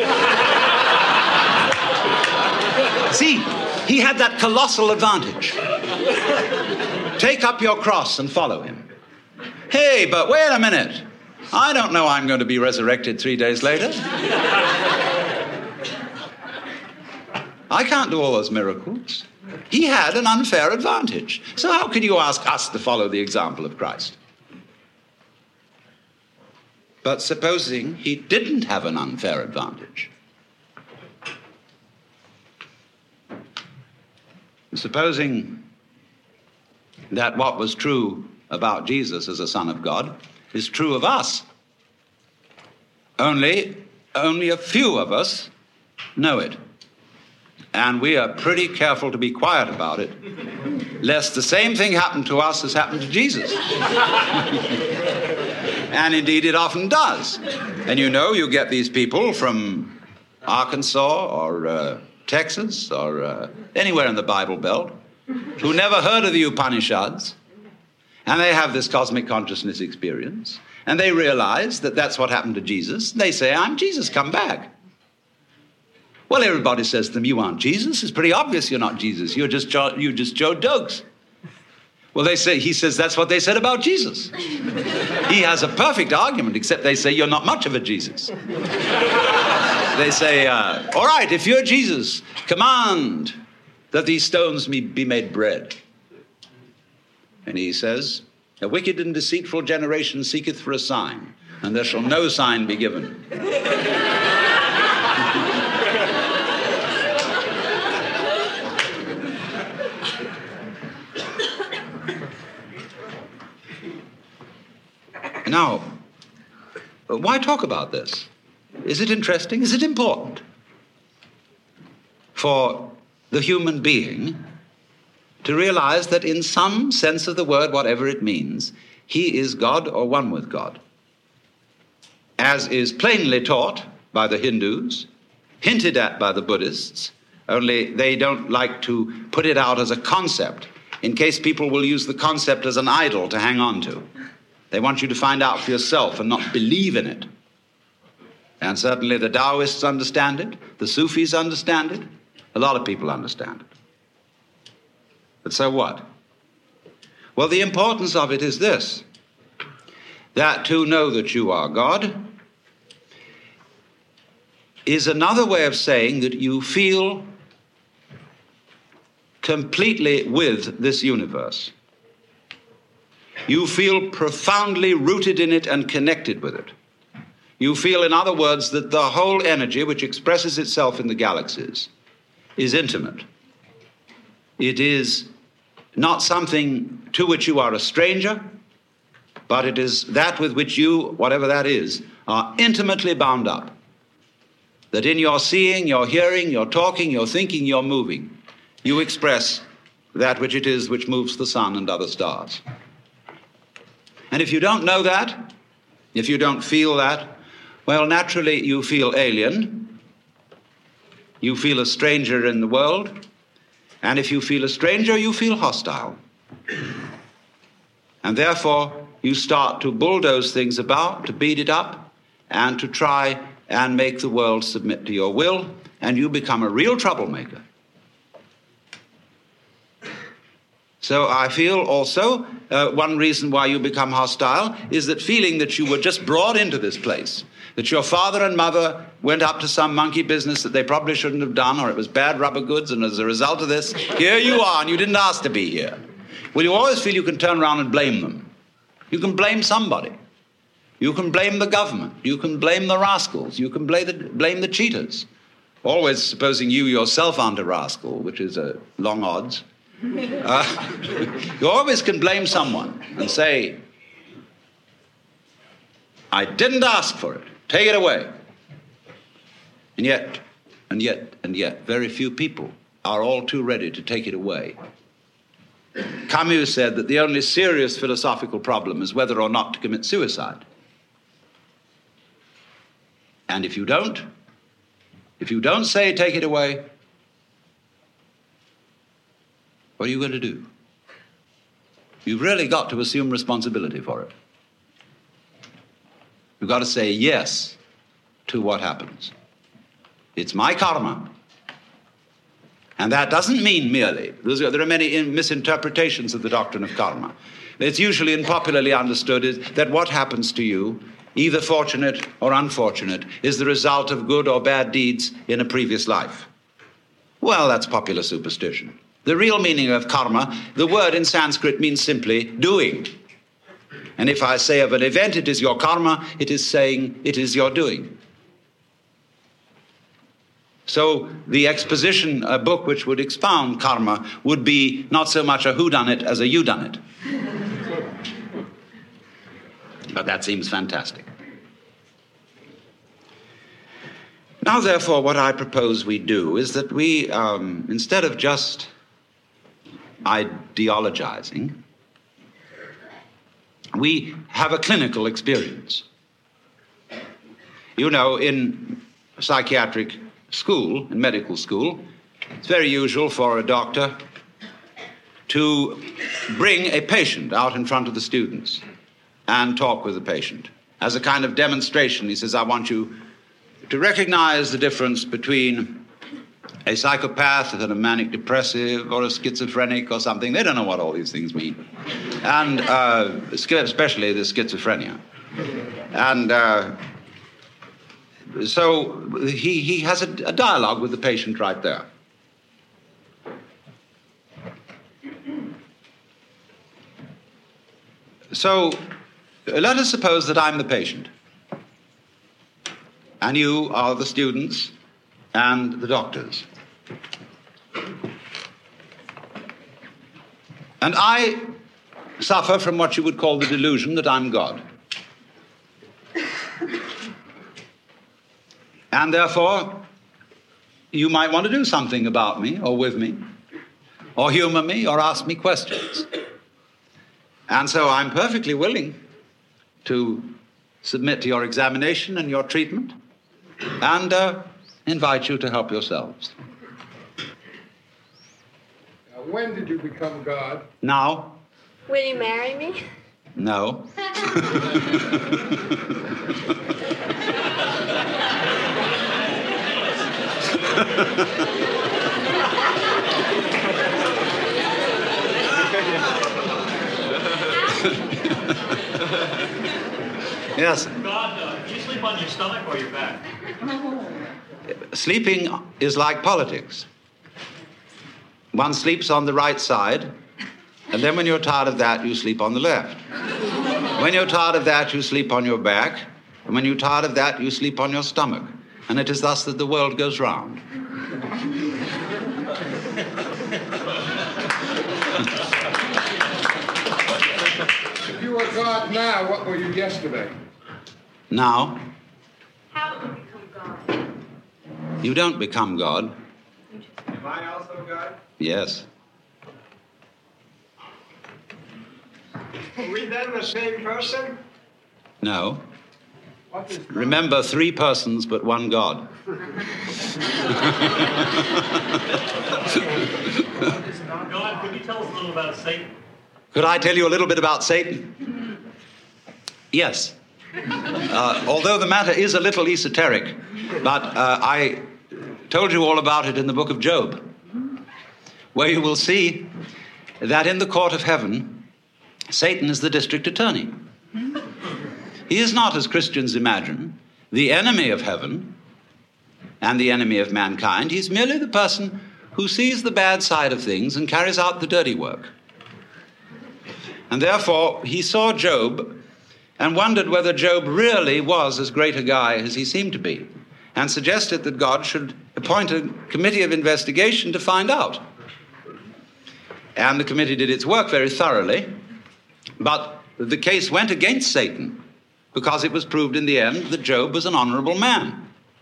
See, he had that colossal advantage. Take up your cross and follow him. Hey, but wait a minute. I don't know I'm going to be resurrected three days later. I can't do all those miracles. He had an unfair advantage. So how can you ask us to follow the example of Christ? But supposing he didn't have an unfair advantage. Supposing that what was true about Jesus as a Son of God is true of us. Only, only a few of us know it. And we are pretty careful to be quiet about it, lest the same thing happen to us as happened to Jesus. And indeed it often does. And you know, you get these people from Arkansas or uh, Texas or uh, anywhere in the Bible Belt who never heard of the Upanishads, and they have this cosmic consciousness experience, and they realize that that's what happened to Jesus. They say, I'm Jesus, come back. Well, everybody says to them, you aren't Jesus. It's pretty obvious you're not Jesus. You're just Joe, you're just Joe Dogs. Well, they say, he says that's what they said about Jesus. He has a perfect argument, except they say you're not much of a Jesus. They say, uh, all right, if you're Jesus, command that these stones be made bread. And he says, a wicked and deceitful generation seeketh for a sign, and there shall no sign be given. Now, why talk about this? Is it interesting? Is it important for the human being to realize that in some sense of the word, whatever it means, he is God or one with God, as is plainly taught by the Hindus, hinted at by the Buddhists, only they don't like to put it out as a concept, in case people will use the concept as an idol to hang on to. They want you to find out for yourself and not believe in it. And certainly the Taoists understand it, the Sufis understand it, a lot of people understand it. But so what? Well, the importance of it is this, that to know that you are God is another way of saying that you feel completely with this universe. You feel profoundly rooted in it and connected with it. You feel, in other words, that the whole energy which expresses itself in the galaxies is intimate. It is not something to which you are a stranger, but it is that with which you, whatever that is, are intimately bound up. That in your seeing, your hearing, your talking, your thinking, your moving, you express that which it is which moves the sun and other stars. And if you don't know that, if you don't feel that, well, naturally you feel alien. You feel a stranger in the world. And if you feel a stranger, you feel hostile. And therefore, you start to bulldoze things about, to beat it up, and to try and make the world submit to your will, and you become a real troublemaker. So I feel also uh, one reason why you become hostile is that feeling that you were just brought into this place, that your father and mother went up to some monkey business that they probably shouldn't have done, or it was bad rubber goods, and as a result of this, here you are, and you didn't ask to be here. Well, you always feel you can turn around and blame them. You can blame somebody. You can blame the government. You can blame the rascals. You can blame the, blame the cheaters. Always supposing you yourself aren't a rascal, which is a long odds. Uh, you always can blame someone and say, I didn't ask for it. Take it away. And yet, and yet, and yet, very few people are all too ready to take it away. Camus said that the only serious philosophical problem is whether or not to commit suicide. And if you don't, if you don't say take it away, what are you going to do? You've really got to assume responsibility for it. You've got to say yes to what happens. It's my karma. And that doesn't mean merely, there are many misinterpretations of the doctrine of karma. It's usually and popularly understood is that what happens to you, either fortunate or unfortunate, is the result of good or bad deeds in a previous life. Well, that's popular superstition. The real meaning of karma, the word in Sanskrit means simply doing. And if I say of an event, it is your karma, it is saying it is your doing. So the exposition, a book which would expound karma, would be not so much a whodunit as a youdunit. But that seems fantastic. Now, therefore, what I propose we do is that we, um, instead of just ideologizing, we have a clinical experience. You know, in psychiatric school, in medical school, it's very usual for a doctor to bring a patient out in front of the students and talk with the patient. As a kind of demonstration, he says, I want you to recognize the difference between a psychopath and a manic depressive or a schizophrenic or something. They don't know what all these things mean. And uh, especially the schizophrenia. And uh, so he, he has a, a dialogue with the patient right there. So let us suppose that I'm the patient, and you are the students and the doctors. And I suffer from what you would call the delusion that I'm God. And therefore, you might want to do something about me or with me, or humor me or ask me questions. And so I'm perfectly willing to submit to your examination and your treatment and uh, invite you to help yourselves. Now, when did you become God? Now. Will you marry me? No. Yes. God, uh, do you sleep on your stomach or your back? Sleeping is like politics. One sleeps on the right side, and then when you're tired of that, you sleep on the left. When you're tired of that, you sleep on your back, and when you're tired of that, you sleep on your stomach. And it is thus that the world goes round. If you were God now, what were you yesterday? Now, How do you become God? you don't become God. Am I also God? Yes. Are we then the same person? No. What is God? Remember, three persons, but one God. God, could you tell us a little about Satan? Could I tell you a little bit about Satan? Yes. Uh, although the matter is a little esoteric, but uh, I told you all about it in the book of Job, where you will see that in the court of heaven, Satan is the district attorney. He is not, as Christians imagine, the enemy of heaven and the enemy of mankind. He's merely the person who sees the bad side of things and carries out the dirty work. And therefore, he saw Job and wondered whether Job really was as great a guy as he seemed to be, and suggested that God should appoint a committee of investigation to find out. And the committee did its work very thoroughly, but the case went against Satan because it was proved in the end that Job was an honorable man.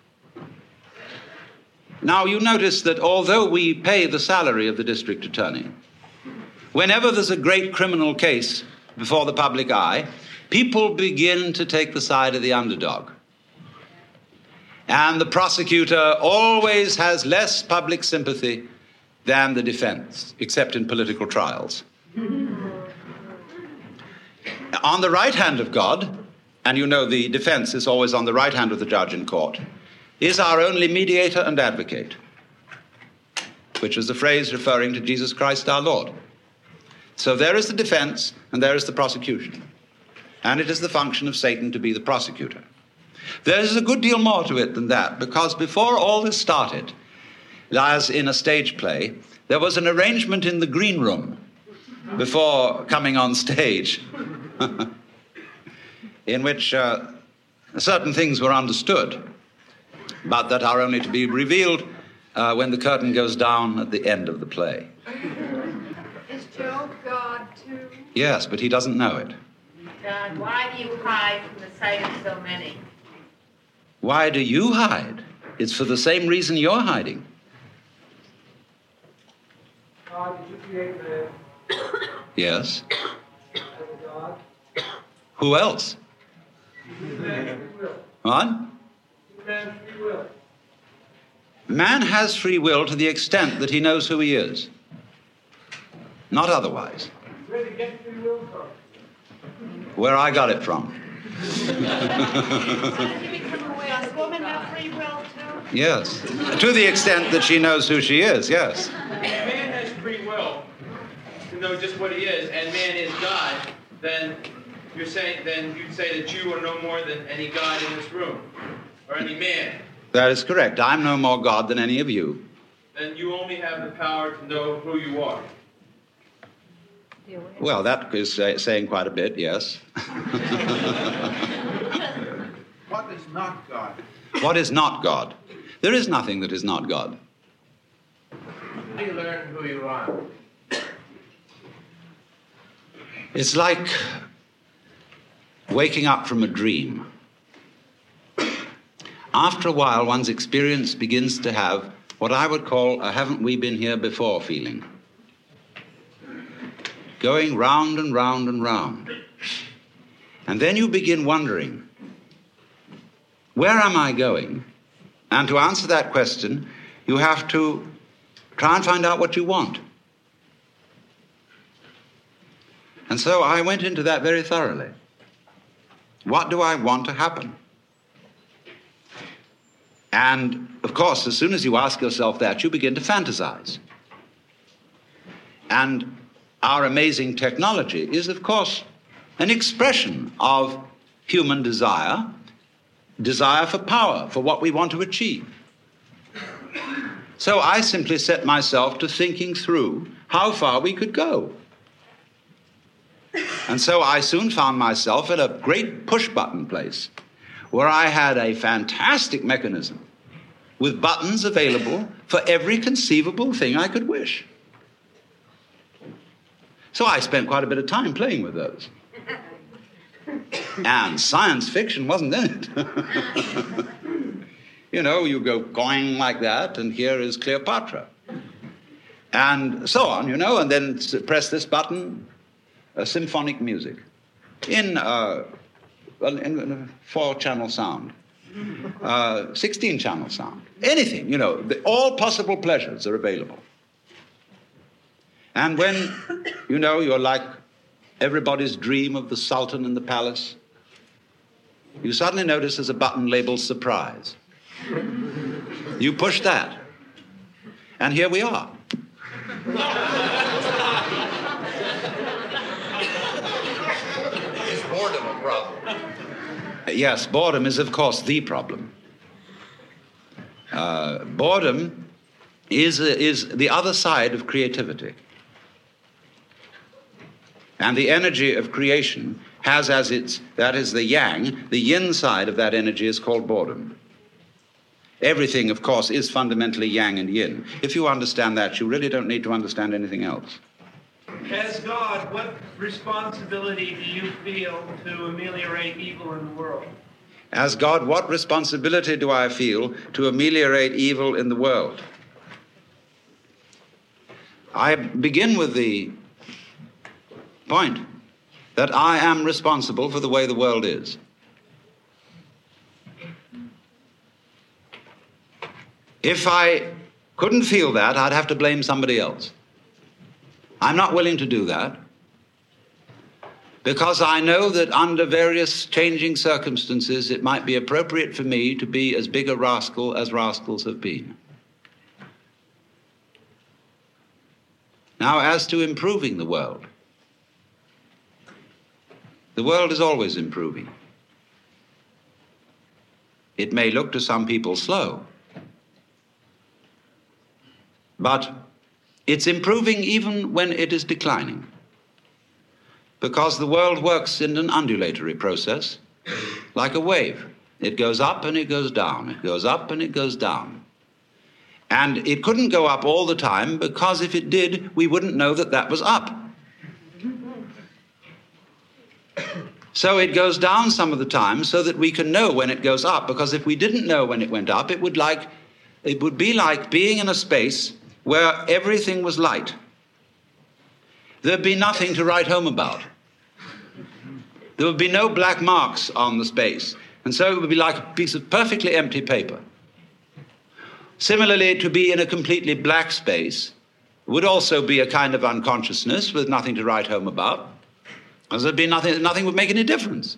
Now, you notice that although we pay the salary of the district attorney, whenever there's a great criminal case before the public eye, people begin to take the side of the underdog. And the prosecutor always has less public sympathy than the defense, except in political trials. On the right hand of God, and you know the defense is always on the right hand of the judge in court, is our only mediator and advocate, which is the phrase referring to Jesus Christ our Lord. So there is the defense and there is the prosecution. And it is the function of Satan to be the prosecutor. There is a good deal more to it than that, because before all this started, as in a stage play, there was an arrangement in the green room before coming on stage in which uh, certain things were understood, but that are only to be revealed uh, when the curtain goes down at the end of the play. Is Job God too? Yes, but he doesn't know it. God, why do you hide from the sight of so many? Why do you hide? It's for the same reason you're hiding. God, did you create man? Yes. God? Who else? Man, free will. What? Man, free will. Man has free will to the extent that he knows who he is. Not otherwise. Where did you get free will from? Where I got it from. Does woman have free will too? Yes. To the extent that she knows who she is, yes. If man has free will to know just what he is, and man is God, then you're saying then you'd say that you are no more than any God in this room, or any man. That is correct. I'm no more God than any of you. Then you only have the power to know who you are. Well, that is uh, saying quite a bit, yes. What is not God? What is not God? There is nothing that is not God. How do you learn who you are? It's like waking up from a dream. After a while, one's experience begins to have what I would call a haven't we been here before feeling. Going round and round and round. And then you begin wondering, where am I going? And to answer that question, you have to try and find out what you want. And so I went into that very thoroughly. What do I want to happen? And, of course, as soon as you ask yourself that, you begin to fantasize. And our amazing technology is, of course, an expression of human desire, desire for power, for what we want to achieve. So I simply set myself to thinking through how far we could go. And so I soon found myself at a great push-button place where I had a fantastic mechanism with buttons available for every conceivable thing I could wish. So I spent quite a bit of time playing with those. And science fiction wasn't in it. You know, you go going like that, and here is Cleopatra. And so on, you know, and then press this button, uh, symphonic music in, uh, in a four-channel sound, uh, sixteen-channel sound, anything, you know, the, all possible pleasures are available. And when, you know, you're like everybody's dream of the Sultan in the palace, you suddenly notice there's a button labeled surprise. You push that, and here we are. Is boredom a problem? Yes, boredom is, of course, the problem. Uh, boredom is, is the other side of creativity. And the energy of creation has as its, that is the yang, the yin side of that energy is called boredom. Everything, of course, is fundamentally yang and yin. If you understand that, you really don't need to understand anything else. As God, what responsibility do you feel to ameliorate evil in the world? As God, what responsibility do I feel to ameliorate evil in the world? I begin with the point that I am responsible for the way the world is. If I couldn't feel that, I'd have to blame somebody else. I'm not willing to do that because I know that under various changing circumstances, it might be appropriate for me to be as big a rascal as rascals have been. Now, as to improving the world, the world is always improving. It may look to some people slow, but it's improving even when it is declining, because the world works in an undulatory process, like a wave. It goes up and it goes down. It goes up and it goes down. And it couldn't go up all the time, because if it did, we wouldn't know that that was up. So it goes down some of the time so that we can know when it goes up, because if we didn't know when it went up, it would like it would be like being in a space where everything was light. There'd be nothing to write home about. There would be no black marks on the space, and so it would be like a piece of perfectly empty paper. Similarly, to be in a completely black space would also be a kind of unconsciousness with nothing to write home about, because there'd be nothing, nothing would make any difference.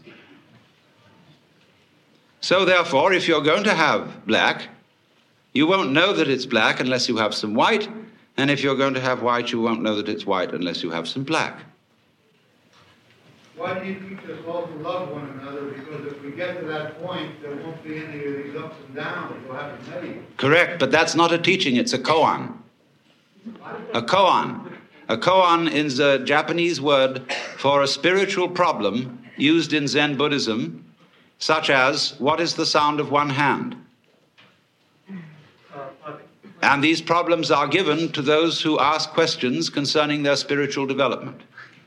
So therefore, if you're going to have black, you won't know that it's black unless you have some white, and if you're going to have white, you won't know that it's white unless you have some black. Why do you teach us all to love one another? Because if we get to that point, there won't be any of these ups and downs. We'll have to tell you. Correct, but that's not a teaching, it's a koan. A koan. A koan is a Japanese word for a spiritual problem used in Zen Buddhism, such as, what is the sound of one hand? And these problems are given to those who ask questions concerning their spiritual development.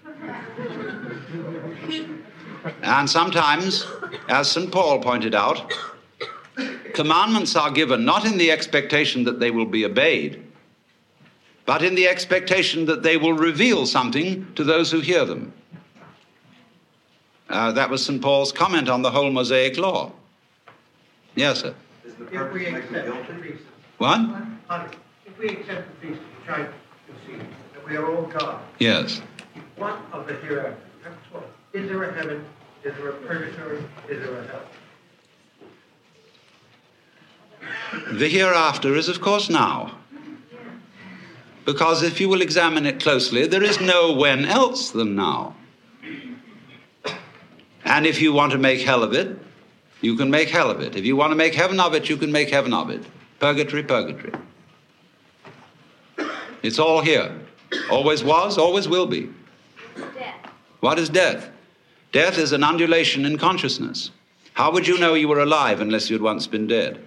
And sometimes, as Saint Paul pointed out, commandments are given not in the expectation that they will be obeyed, but in the expectation that they will reveal something to those who hear them. Uh, that was Saint Paul's comment on the whole Mosaic law. Yes, sir. If we accept the thesis. What? If we accept the thesis, which I concede, that we are all God. Yes. What of the hereafter? Is there a heaven? Is there a purgatory? Is there a hell? The hereafter is, of course, now. Because if you will examine it closely, there is no when else than now. And if you want to make hell of it, you can make hell of it. If you want to make heaven of it, you can make heaven of it. Purgatory, purgatory. It's all here. Always was, always will be. Death. What is death? Death is an undulation in consciousness. How would you know you were alive unless you'd once been dead?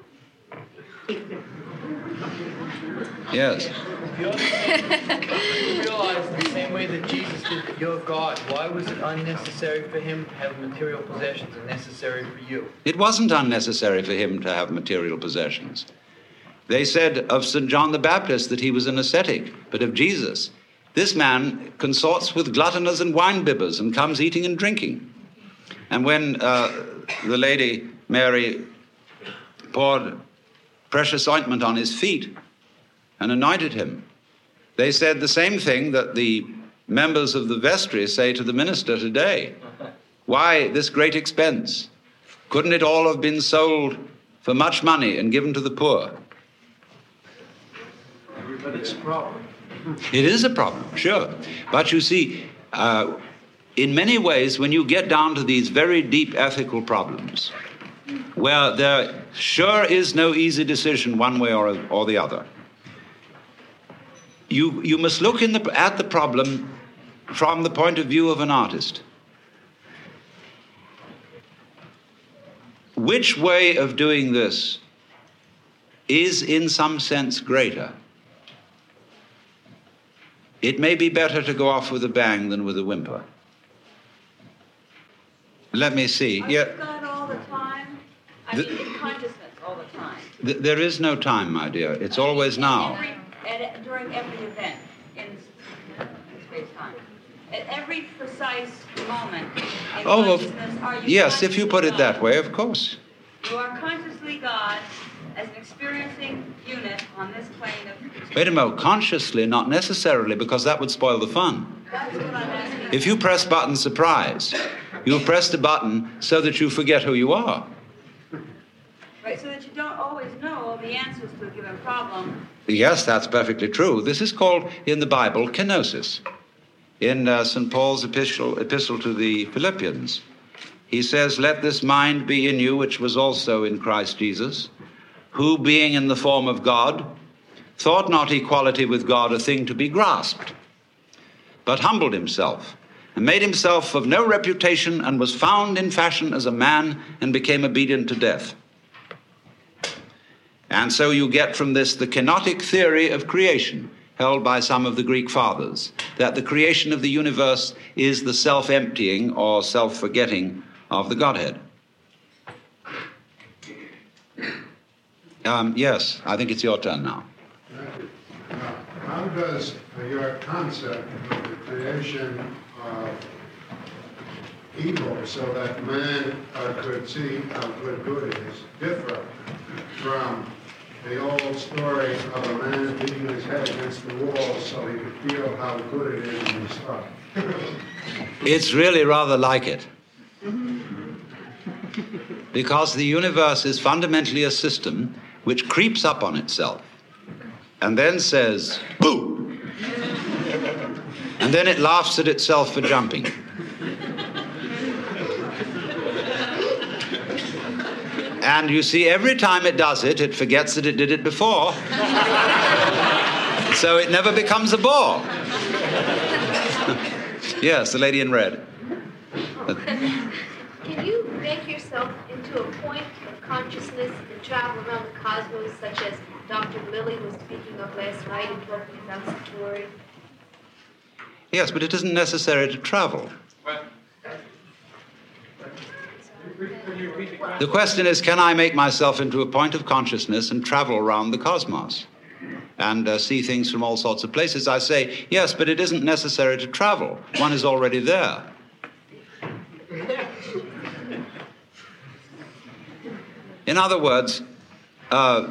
Yes. If you realize in the same way that Jesus did that you're God, why was it unnecessary for him to have material possessions and necessary for you? It wasn't unnecessary for him to have material possessions. They said of Saint John the Baptist that he was an ascetic, but of Jesus, this man consorts with gluttoners and wine-bibbers and comes eating and drinking. And when uh, the lady Mary poured precious ointment on his feet and anointed him, they said the same thing that the members of the vestry say to the minister today. Why this great expense? Couldn't it all have been sold for much money and given to the poor? But it's a problem. It is a problem, sure. But you see, uh, in many ways, when you get down to these very deep ethical problems, where there sure is no easy decision one way or, or the other, you, you must look in the, at the problem from the point of view of an artist. Which way of doing this is in some sense greater? It may be better to go off with a bang than with a whimper. Let me see. Are yeah. you God all the time? I The, mean, in consciousness all the time. th- there is no time, my dear. It's always now. Every, at, during every event in space-time. At every precise moment in Oh, well, consciousness, are you yes, if you put it God? that way, of course. You are consciously God as an experiencing unit on this plane of... Wait a moment, consciously, not necessarily, because that would spoil the fun. That's what I'm asking. If you press button surprise, you've pressed a button so that you forget who you are. Right, so that you don't always know all the answers to a given problem. Yes, that's perfectly true. This is called, in the Bible, kenosis. In uh, Saint Paul's epistle, epistle to the Philippians, he says, "Let this mind be in you, which was also in Christ Jesus, who, being in the form of God, thought not equality with God a thing to be grasped, but humbled himself, and made himself of no reputation, and was found in fashion as a man, and became obedient to death." And so you get from this the kenotic theory of creation, held by some of the Greek fathers, that the creation of the universe is the self-emptying or self-forgetting of the Godhead. Um, yes, I think it's your turn now. Now, how does your concept of the creation of evil, so that man uh, could see how good good is, differ from the old story of a man beating his head against the wall so he could feel how good it is in his heart? It's really rather like it. Because the universe is fundamentally a system which creeps up on itself and then says, boo! And then it laughs at itself for jumping. And you see, every time it does it, it forgets that it did it before. So it never becomes a bore. Yes, the lady in red. Can you make yourself into a point of consciousness and travel around the cosmos, such as Doctor Lilly was speaking of last night in talking about Satori? Yes, but it isn't necessary to travel. The question is, can I make myself into a point of consciousness and travel around the cosmos and uh, see things from all sorts of places? I say, yes, but it isn't necessary to travel. One is already there. In other words, uh,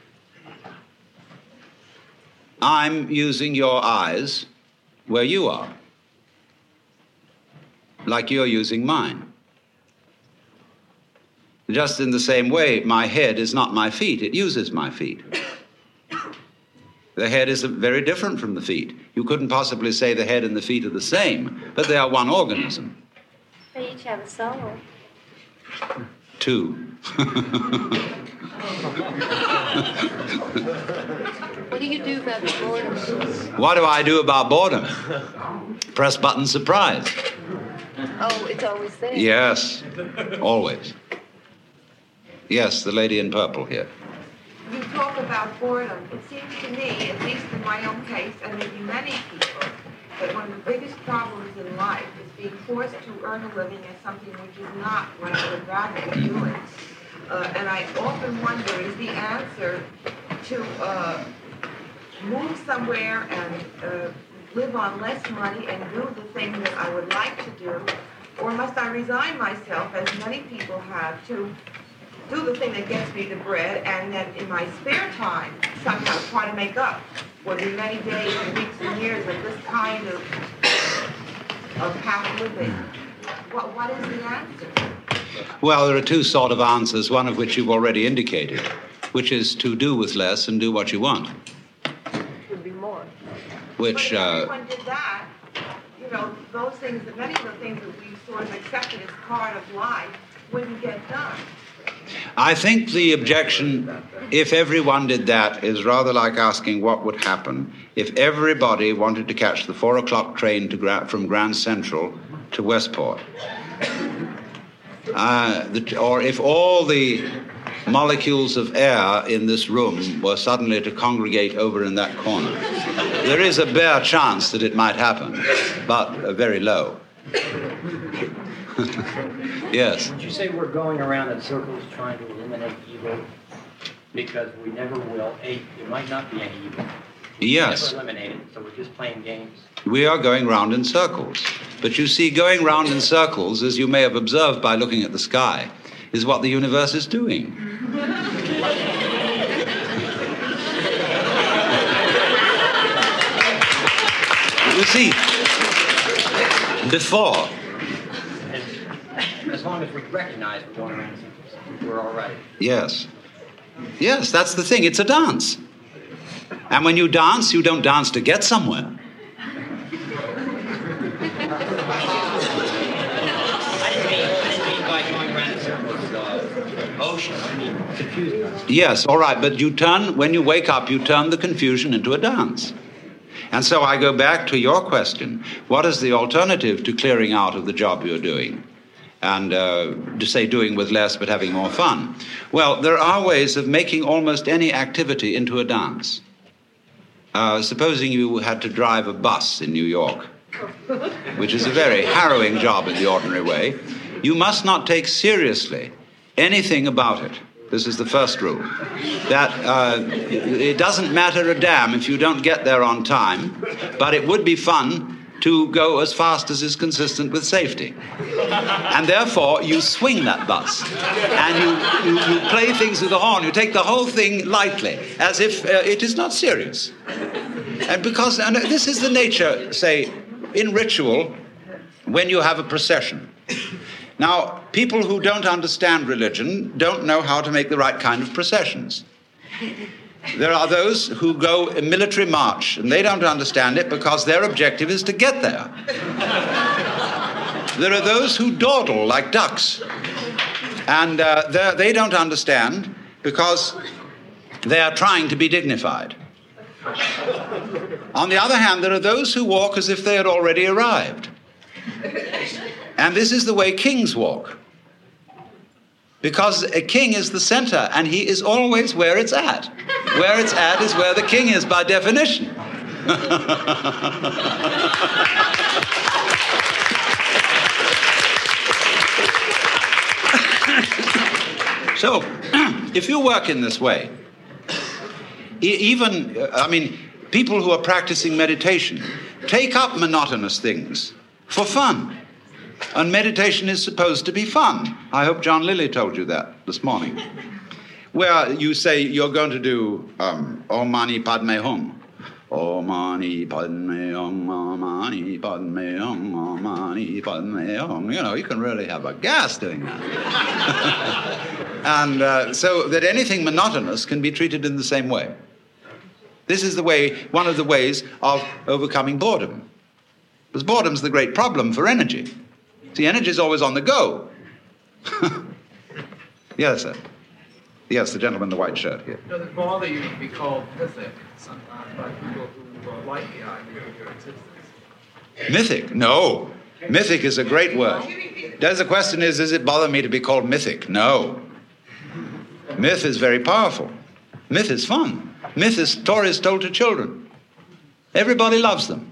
I'm using your eyes where you are, like you're using mine. Just in the same way, my head is not my feet. It uses my feet. The head is very different from the feet. You couldn't possibly say the head and the feet are the same, but they are one organism. They each have a soul. Two. What do you do about the boredom? What do I do about boredom? Press button surprise. Oh, it's always there. Yes, always. Yes, the lady in purple here. You talk about boredom. It seems to me, at least in my own case, and maybe many people, that one of the biggest problems in life is being forced to earn a living as something which is not what I would rather be doing. Uh, and I often wonder, is the answer to uh, move somewhere and uh, live on less money and do the thing that I would like to do, or must I resign myself, as many people have, to do the thing that gets me the bread, and then in my spare time somehow try to make up for the many days and weeks and years of this kind of of half living? What what is the answer? Well, there are two sort of answers, one of which you've already indicated, which is to do with less and do what you want. Could be more. Which, but if uh, everyone did that, you know, those things, many of the things that we sort of accepted as part of life wouldn't get done. I think the objection, if everyone did that, is rather like asking what would happen if everybody wanted to catch the four o'clock train to Gra- from Grand Central to Westport. Uh, the, or if all the molecules of air in this room were suddenly to congregate over in that corner. There is a bare chance that it might happen, but uh, very low. Yes. Would you say we're going around in circles trying to eliminate evil because we never will? A, there might not be any evil. Yes. Never eliminate it, so we're just playing games. We are going round in circles. But you see, going round in circles, as you may have observed by looking at the sky, is what the universe is doing. You see, before... As long as we recognize we're going around in circles, we're all right. Yes. Yes, that's the thing. It's a dance. And when you dance, you don't dance to get somewhere. Yes, all right, but you turn, when you wake up, you turn the confusion into a dance. And so I go back to your question. What is the alternative to clearing out of the job you're doing? And uh, to say doing with less but having more fun. Well, there are ways of making almost any activity into a dance. Uh, supposing you had to drive a bus in New York, which is a very harrowing job in the ordinary way, you must not take seriously anything about it. This is the first rule. That uh, it doesn't matter a damn if you don't get there on time, but it would be fun to go as fast as is consistent with safety. And therefore, you swing that bus. And you, you, you play things with the horn. You take the whole thing lightly, as if uh, it is not serious. And because and this is the nature, say, in ritual, when you have a procession. Now, people who don't understand religion don't know how to make the right kind of processions. There are those who go a military march, and they don't understand it because their objective is to get there. There are those who dawdle like ducks, and uh, they don't understand because they are trying to be dignified. On the other hand, there are those who walk as if they had already arrived. And this is the way kings walk. Because a king is the center, and he is always where it's at. Where it's at is where the king is, by definition. So, if you work in this way, even, I mean, people who are practicing meditation take up monotonous things for fun. And meditation is supposed to be fun. I hope John Lilly told you that this morning. Where you say you're going to do um, Om Mani Padme Hum. Om Mani Padme Hum, Om Mani Padme Hum, Om Mani Padme Hum. You know, you can really have a gas doing that. And uh, so that anything monotonous can be treated in the same way. This is the way, one of the ways of overcoming boredom. Because boredom's the great problem for energy. See, energy is always on the go. Yes, sir. Yes, the gentleman in the white shirt here. Does it bother you to be called mythic sometimes by people who uh, like the idea of your existence? Mythic? No. Mythic is a great word. The question is, does it bother me to be called mythic? No. Myth is very powerful. Myth is fun. Myth is stories told to children. Everybody loves them.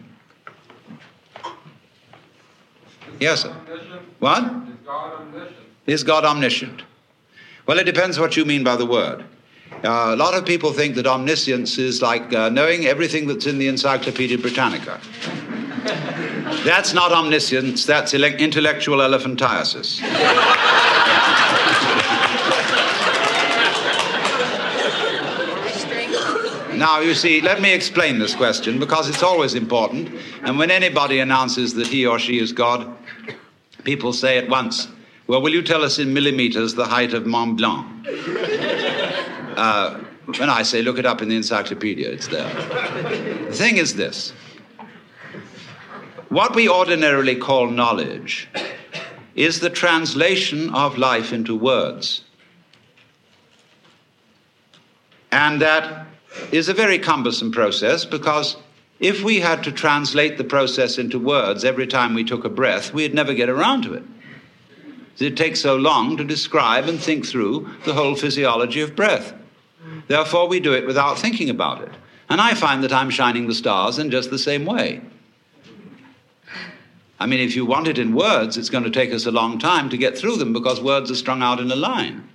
Yes, sir. What? Is God omniscient? Is God omniscient? Well, it depends what you mean by the word. Uh, a lot of people think that omniscience is like uh, knowing everything that's in the Encyclopedia Britannica. That's not omniscience, that's ele- intellectual elephantiasis. Now, you see, let me explain this question, because it's always important. And when anybody announces that he or she is God, people say at once, Well, will you tell us in millimeters the height of Mont Blanc? Uh, when I say look it up in the encyclopedia, it's there. The thing is this. What we ordinarily call knowledge is the translation of life into words. And that is a very cumbersome process, because if we had to translate the process into words every time we took a breath, we'd never get around to it. It takes so long to describe and think through the whole physiology of breath. Therefore, we do it without thinking about it. And I find that I'm shining the stars in just the same way. I mean, if you want it in words, it's going to take us a long time to get through them, because words are strung out in a line.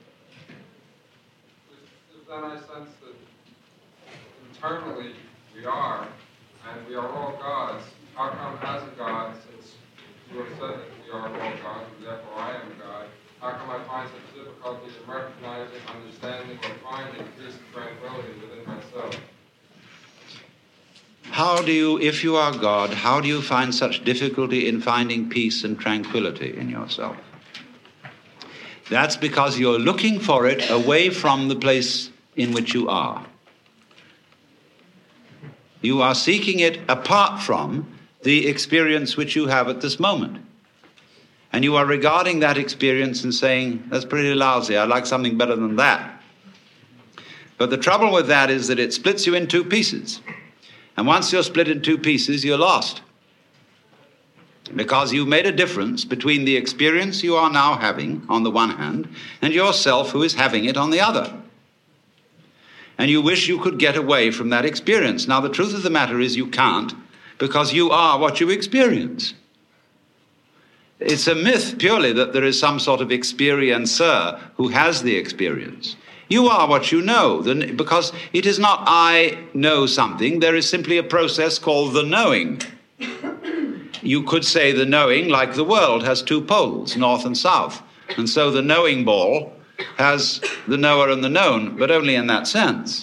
Then I sense that internally we are, and we are all gods. How come as a god, since you have said that we are all gods, and therefore I am a god, how come I find such difficulty in recognizing, understanding, or finding peace and tranquility within myself? How do you, if you are God, how do you find such difficulty in finding peace and tranquility in yourself? That's because you're looking for it away from the place in which you are. You are seeking it apart from the experience which you have at this moment. And you are regarding that experience and saying, that's pretty lousy, I'd like something better than that. But the trouble with that is that it splits you in two pieces. And once you're split in two pieces, you're lost. Because you've made a difference between the experience you are now having on the one hand and yourself who is having it on the other. And you wish you could get away from that experience. Now, the truth of the matter is you can't, because you are what you experience. It's a myth purely that there is some sort of experiencer who has the experience. You are what you know, because it is not I know something. There is simply a process called the knowing. You could say the knowing, like the world, has two poles, north and south. And so the knowing ball has the knower and the known, but only in that sense.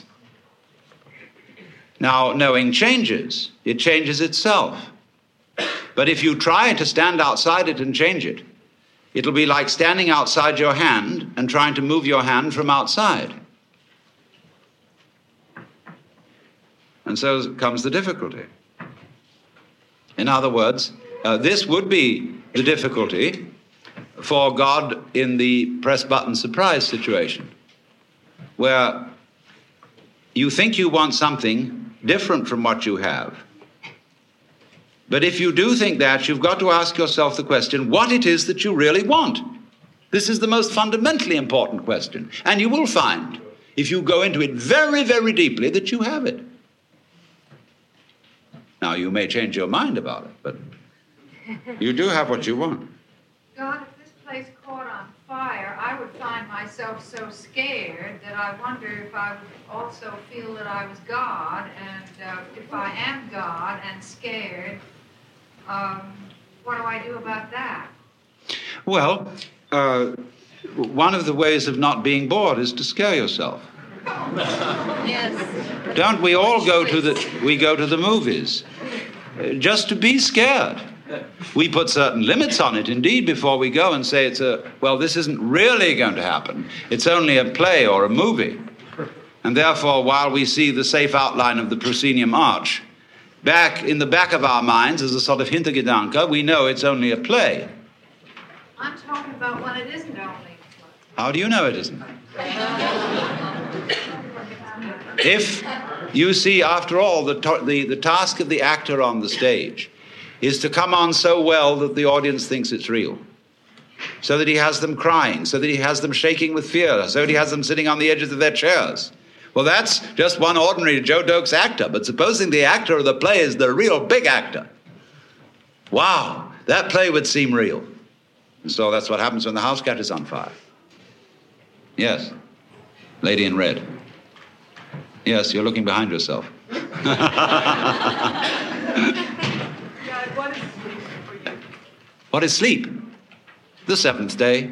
Now, knowing changes. It changes itself. But if you try to stand outside it and change it, it'll be like standing outside your hand and trying to move your hand from outside. And so comes the difficulty. In other words, uh, this would be the difficulty for God in the press button surprise situation, where you think you want something different from what you have. But if you do think that, you've got to ask yourself the question, what it is that you really want. This is the most fundamentally important question. And you will find, if you go into it very, very deeply, that you have it. Now, you may change your mind about it, but you do have what you want. God, if this place caught on fire, I would find myself so scared that I wonder if I would also feel that I was God, and uh, if I am God and scared, um, what do I do about that? Well, uh, one of the ways of not being bored is to scare yourself. Yes. Don't we all go to the, we go to the movies uh, just to be scared. We put certain limits on it, indeed, before we go and say it's a, well, this isn't really going to happen. It's only a play or a movie. And therefore, while we see the safe outline of the proscenium arch, back in the back of our minds, as a sort of Hintergedanke, we know it's only a play. I'm talking about when it isn't only a play. How do you know it isn't? If you see, after all, the, to- the, the task of the actor on the stage is to come on so well that the audience thinks it's real, so that he has them crying, so that he has them shaking with fear, so that he has them sitting on the edges of their chairs. Well, that's just one ordinary Joe Dokes actor, but supposing the actor of the play is the real big actor, wow, that play would seem real. And so that's what happens when the house catches on fire. Yes, lady in red. Yes, you're looking behind yourself. God, what is sleep for you? What is sleep? The seventh day.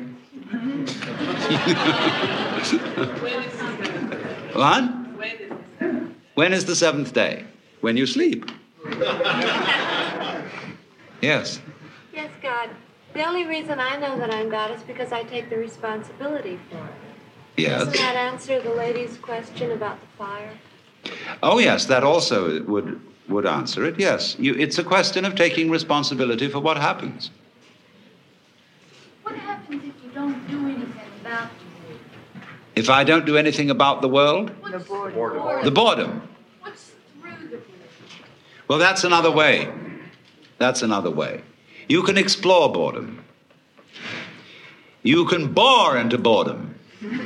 What? When is the seventh day? When you sleep. Yes. Yes, God. The only reason I know that I'm God is because I take the responsibility for it. Yes. Doesn't that answer the lady's question about the fire? Oh, yes, that also would would answer it, yes. You, it's a question of taking responsibility for what happens. What happens if you don't do anything about it? If I don't do anything about the world? The boredom. The boredom. What's through the boredom? Well, that's another way. That's another way. You can explore boredom. You can bore into boredom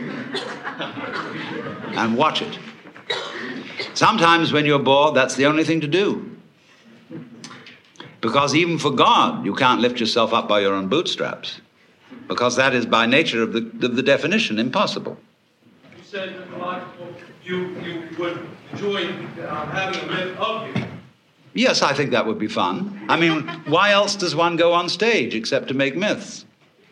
and watch it. Sometimes when you're bored, that's the only thing to do. Because even for God, you can't lift yourself up by your own bootstraps. Because that is by nature of the, of the definition impossible. You said that the logical, you, you would enjoy um, having a myth of you. Yes, I think that would be fun. I mean, why else does one go on stage except to make myths?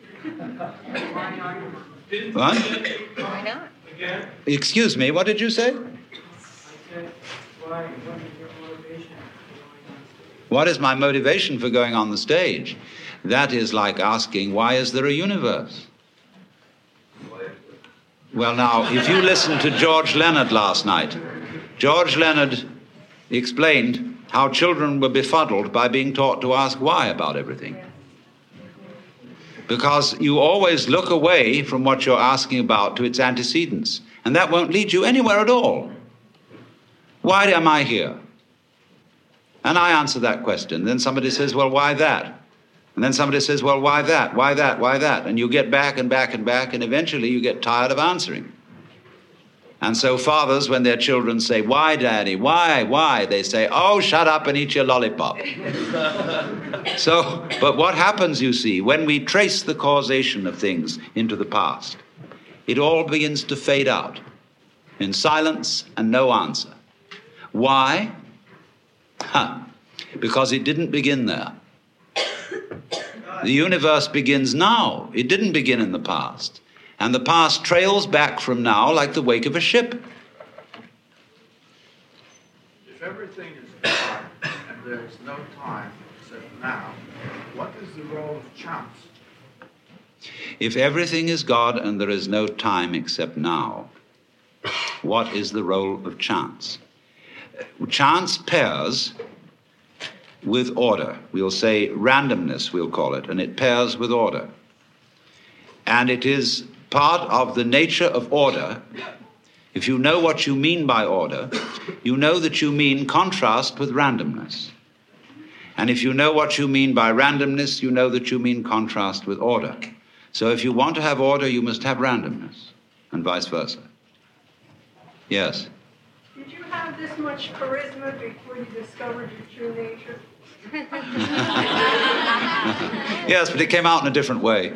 What? Why not? Again? Excuse me, what did you say? Why, what is your motivation? What is my motivation for going on the stage? That is like asking, why is there a universe? Well, now, if you listened to George Leonard last night, George Leonard explained how children were befuddled by being taught to ask why about everything. Because you always look away from what you're asking about to its antecedents, and that won't lead you anywhere at all. Why am I here? And I answer that question. Then somebody says, well, why that? And then somebody says, well, why that? Why that? Why that? And you get back and back and back, and eventually you get tired of answering. And so fathers, when their children say, why, Daddy? Why? Why? They say, oh, shut up and eat your lollipop. So, but what happens, you see, when we trace the causation of things into the past, it all begins to fade out in silence and no answer. Why? Huh. Because it didn't begin there. The universe begins now. It didn't begin in the past. And the past trails back from now like the wake of a ship. If everything is God and there is no time except now, what is the role of chance? If everything is God and there is no time except now, what is the role of chance? Chance pairs with order. We'll say randomness, we'll call it, and it pairs with order. And it is part of the nature of order. If you know what you mean by order, you know that you mean contrast with randomness. And if you know what you mean by randomness, you know that you mean contrast with order. So if you want to have order, you must have randomness, and vice versa. Yes? Did you have this much charisma before you discovered your true nature? Yes, but it came out in a different way.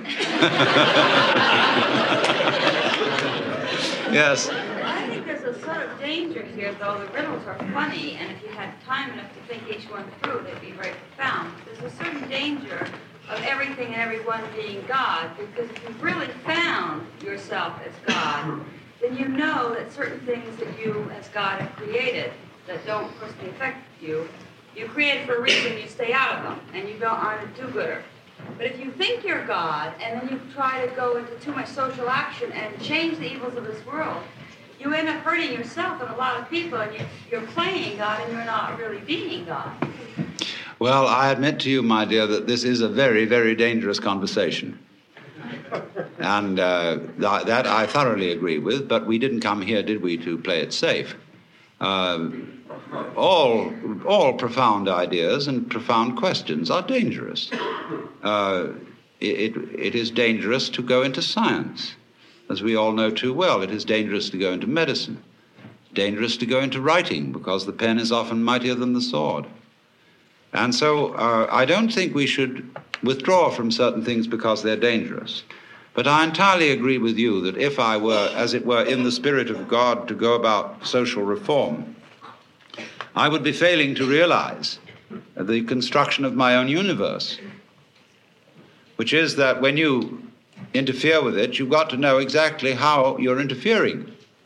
Yes. I think there's a sort of danger here, though the riddles are funny, and if you had time enough to think each one through, they'd be very profound. There's a certain danger of everything and everyone being God, because if you've really found yourself as God, then you know that certain things that you, as God, have created that don't personally affect you, you create for a reason, you stay out of them, and you don't aren't a do-gooder. But if you think you're God, and then you try to go into too much social action and change the evils of this world, you end up hurting yourself and a lot of people, and you, you're playing God, and you're not really being God. Well, I admit to you, my dear, that this is a very, very dangerous conversation. And uh, th- that I thoroughly agree with, but we didn't come here, did we, to play it safe. Uh, all, all profound ideas and profound questions are dangerous. Uh, it, it is dangerous to go into science, as we all know too well. It is dangerous to go into medicine. It's dangerous to go into writing, because the pen is often mightier than the sword. And so uh, I don't think we should withdraw from certain things because they're dangerous. But I entirely agree with you that if I were, as it were, in the spirit of God to go about social reform, I would be failing to realize the construction of my own universe, which is that when you interfere with it, you've got to know exactly how you're interfering.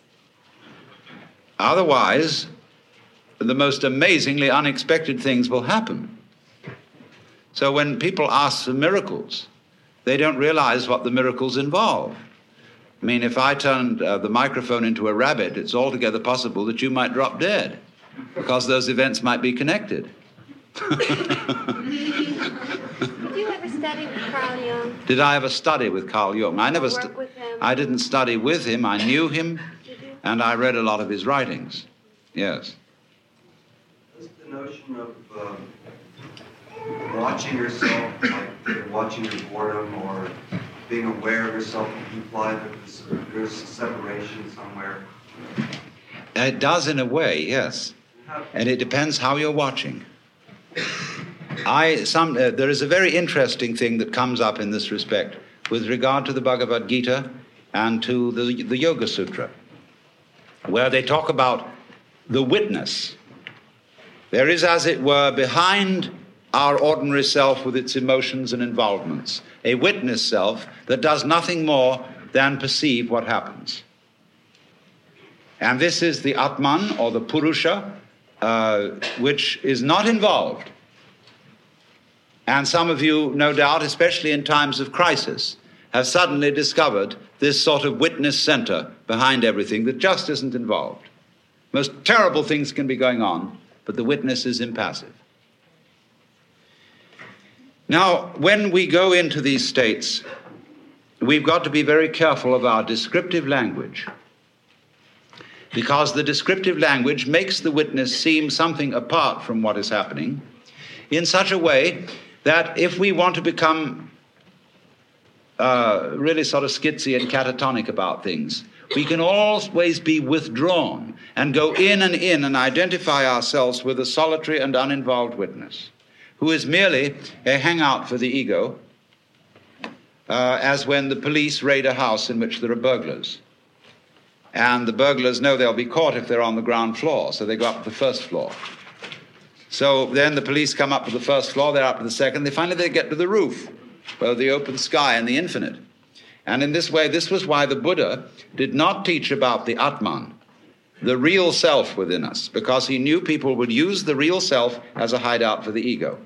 Otherwise, the most amazingly unexpected things will happen. So when people ask for miracles, they don't realize what the miracles involve. I mean, if I turned uh, the microphone into a rabbit, it's altogether possible that you might drop dead, because those events might be connected. Did you ever study with Carl Jung? Did I ever study with Carl Jung? I never. Or work St- with him? I didn't study with him. I knew him, and I read a lot of his writings. Yes. What's the notion of um, watching yourself, like watching your boredom, or being aware of yourself, imply that there's, there's a separation somewhere? It does in a way, yes. And it depends how you're watching. I some uh, there is a very interesting thing that comes up in this respect with regard to the Bhagavad Gita and to the, the Yoga Sutra, where they talk about the witness. There is, as it were, behind our ordinary self with its emotions and involvements, a witness self that does nothing more than perceive what happens. And this is the Atman, or the Purusha, uh, which is not involved. And some of you, no doubt, especially in times of crisis, have suddenly discovered this sort of witness center behind everything that just isn't involved. Most terrible things can be going on, but the witness is impassive. Now, when we go into these states, we've got to be very careful of our descriptive language, because the descriptive language makes the witness seem something apart from what is happening in such a way that if we want to become uh, really sort of skitsy and catatonic about things, we can always be withdrawn and go in and in and identify ourselves with a solitary and uninvolved witness who is merely a hangout for the ego, uh, as when the police raid a house in which there are burglars. And the burglars know they'll be caught if they're on the ground floor, so they go up to the first floor. So then the police come up to the first floor, they're up to the second, they finally they get to the roof, where the open sky and the infinite. And in this way, this was why the Buddha did not teach about the Atman, the real self within us, because he knew people would use the real self as a hideout for the ego.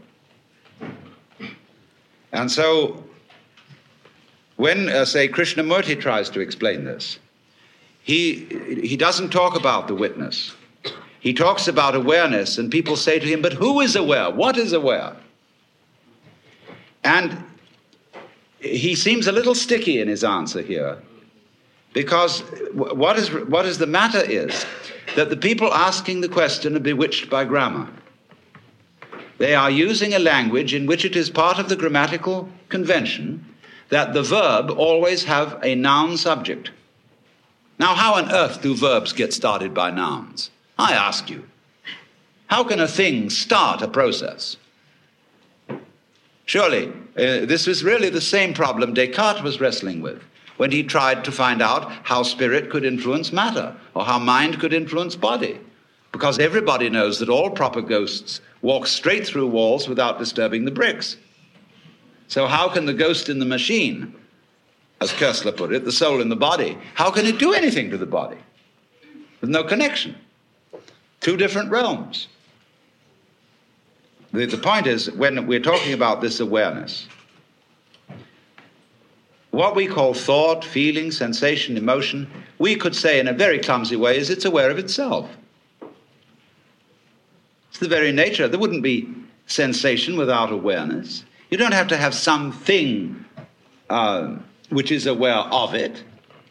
And so when, uh, say, Krishnamurti tries to explain this, he, he doesn't talk about the witness. He talks about awareness, and people say to him, but who is aware? What is aware? And he seems a little sticky in his answer here, because what is, what is the matter is that the people asking the question are bewitched by grammar. They are using a language in which it is part of the grammatical convention that the verb always have a noun subject. Now, how on earth do verbs get started by nouns? I ask you. How can a thing start a process? Surely, uh, this was really the same problem Descartes was wrestling with when he tried to find out how spirit could influence matter, or how mind could influence body. Because everybody knows that all proper ghosts walk straight through walls without disturbing the bricks. So how can the ghost in the machine, as Koestler put it, the soul in the body, how can it do anything to the body? With no connection. Two different realms. The, the point is, when we're talking about this awareness, what we call thought, feeling, sensation, emotion, we could say in a very clumsy way is it's aware of itself. It's the very nature. There wouldn't be sensation without awareness. You don't have to have something uh, which is aware of it,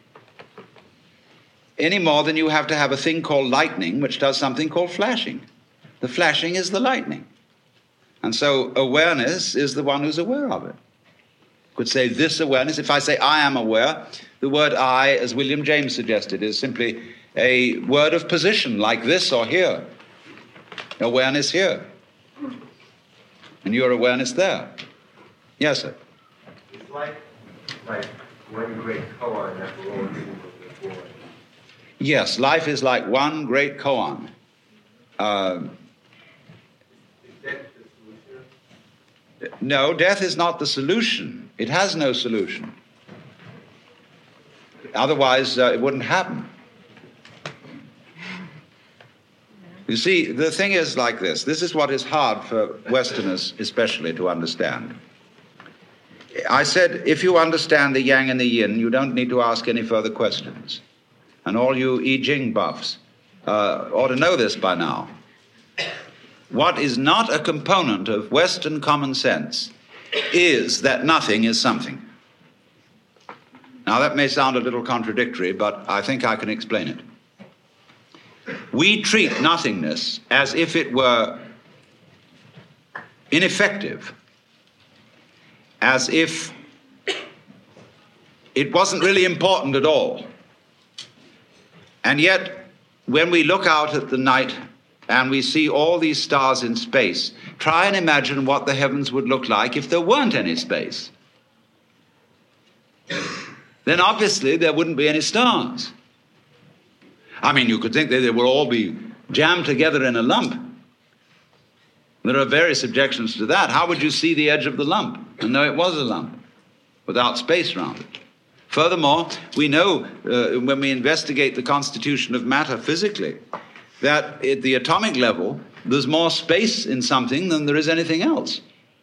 any more than you have to have a thing called lightning, which does something called flashing. The flashing is the lightning. And so awareness is the one who's aware of it. Could say this awareness. If I say I am aware, the word I, as William James suggested, is simply a word of position, like this or here. Awareness here. And your awareness there. Yes, sir. It's like, like one great koan that we're all reading before. Yes, life is like one great koan. Uh, no, death is not the solution. It has no solution. Otherwise, uh, it wouldn't happen. You see, the thing is like this. This is what is hard for Westerners especially to understand. I said, if you understand the yang and the yin, you don't need to ask any further questions. And all you I Ching buffs uh, ought to know this by now. What is not a component of Western common sense is that nothing is something. Now, that may sound a little contradictory, but I think I can explain it. We treat nothingness as if it were ineffective, as if it wasn't really important at all. And yet, when we look out at the night and we see all these stars in space, try and imagine what the heavens would look like if there weren't any space. Then obviously there wouldn't be any stars. I mean, you could think that they would all be jammed together in a lump. There are various objections to that. How would you see the edge of the lump and know it was a lump without space around it? Furthermore, we know uh, when we investigate the constitution of matter physically that at the atomic level, there's more space in something than there is anything else.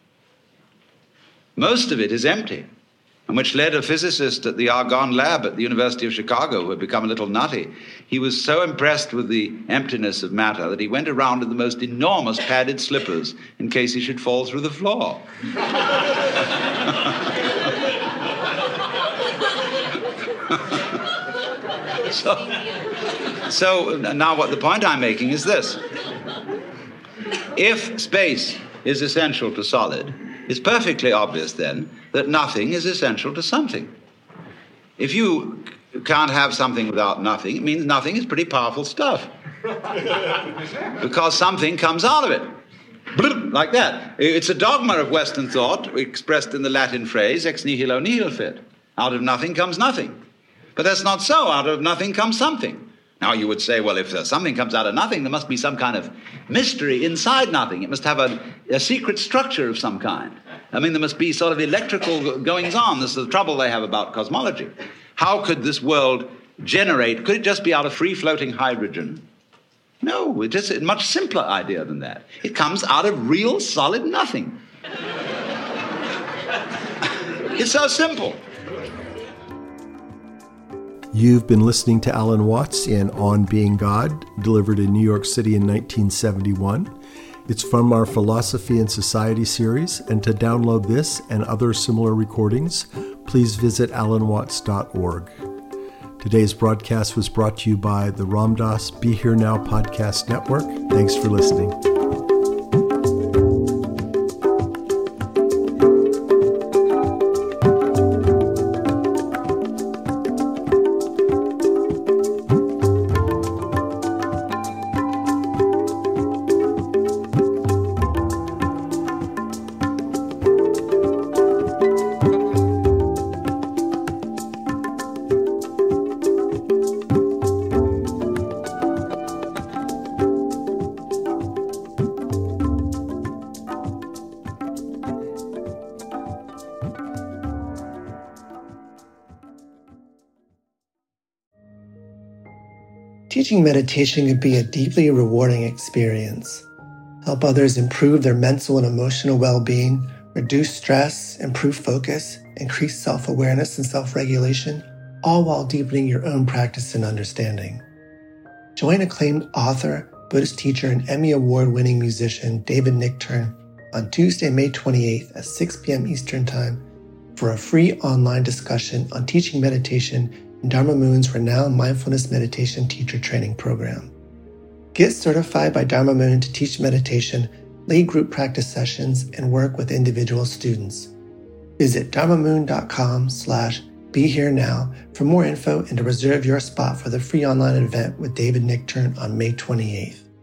Most of it is empty, and which led a physicist at the Argonne lab at the University of Chicago, who had become a little nutty. He was so impressed with the emptiness of matter that he went around in the most enormous padded slippers in case he should fall through the floor. so, so now what the point I'm making is this. If space is essential to solid, it's perfectly obvious then that nothing is essential to something. If you can't have something without nothing, it means nothing is pretty powerful stuff. Because something comes out of it. Like that. It's a dogma of Western thought expressed in the Latin phrase, ex nihilo nihil fit. Out of nothing comes nothing. But that's not so. Out of nothing comes something. Now you would say, well, if something comes out of nothing, there must be some kind of mystery inside nothing. It must have a, a secret structure of some kind. I mean, there must be sort of electrical goings-on. This is the trouble they have about cosmology. How could this world generate? Could it just be out of free-floating hydrogen? No, it's just a much simpler idea than that. It comes out of real, solid nothing. It's so simple. You've been listening to Alan Watts in On Being God, delivered in New York City in nineteen seventy-one. It's from our Philosophy and Society series, and to download this and other similar recordings, please visit alan watts dot org. Today's broadcast was brought to you by the Ram Dass Be Here Now Podcast Network. Thanks for listening. Teaching meditation can be a deeply rewarding experience. Help others improve their mental and emotional well-being, reduce stress, improve focus, increase self-awareness and self-regulation, all while deepening your own practice and understanding. Join acclaimed author, Buddhist teacher, and Emmy Award-winning musician David Nichtern on Tuesday, May twenty-eighth at six p.m. Eastern Time for a free online discussion on teaching meditation in Dharma Moon's renowned mindfulness meditation teacher training program. Get certified by Dharma Moon to teach meditation, lead group practice sessions, and work with individual students. Visit dharmamoon.com slash be here now for more info and to reserve your spot for the free online event with David Nichtern on May twenty-eighth.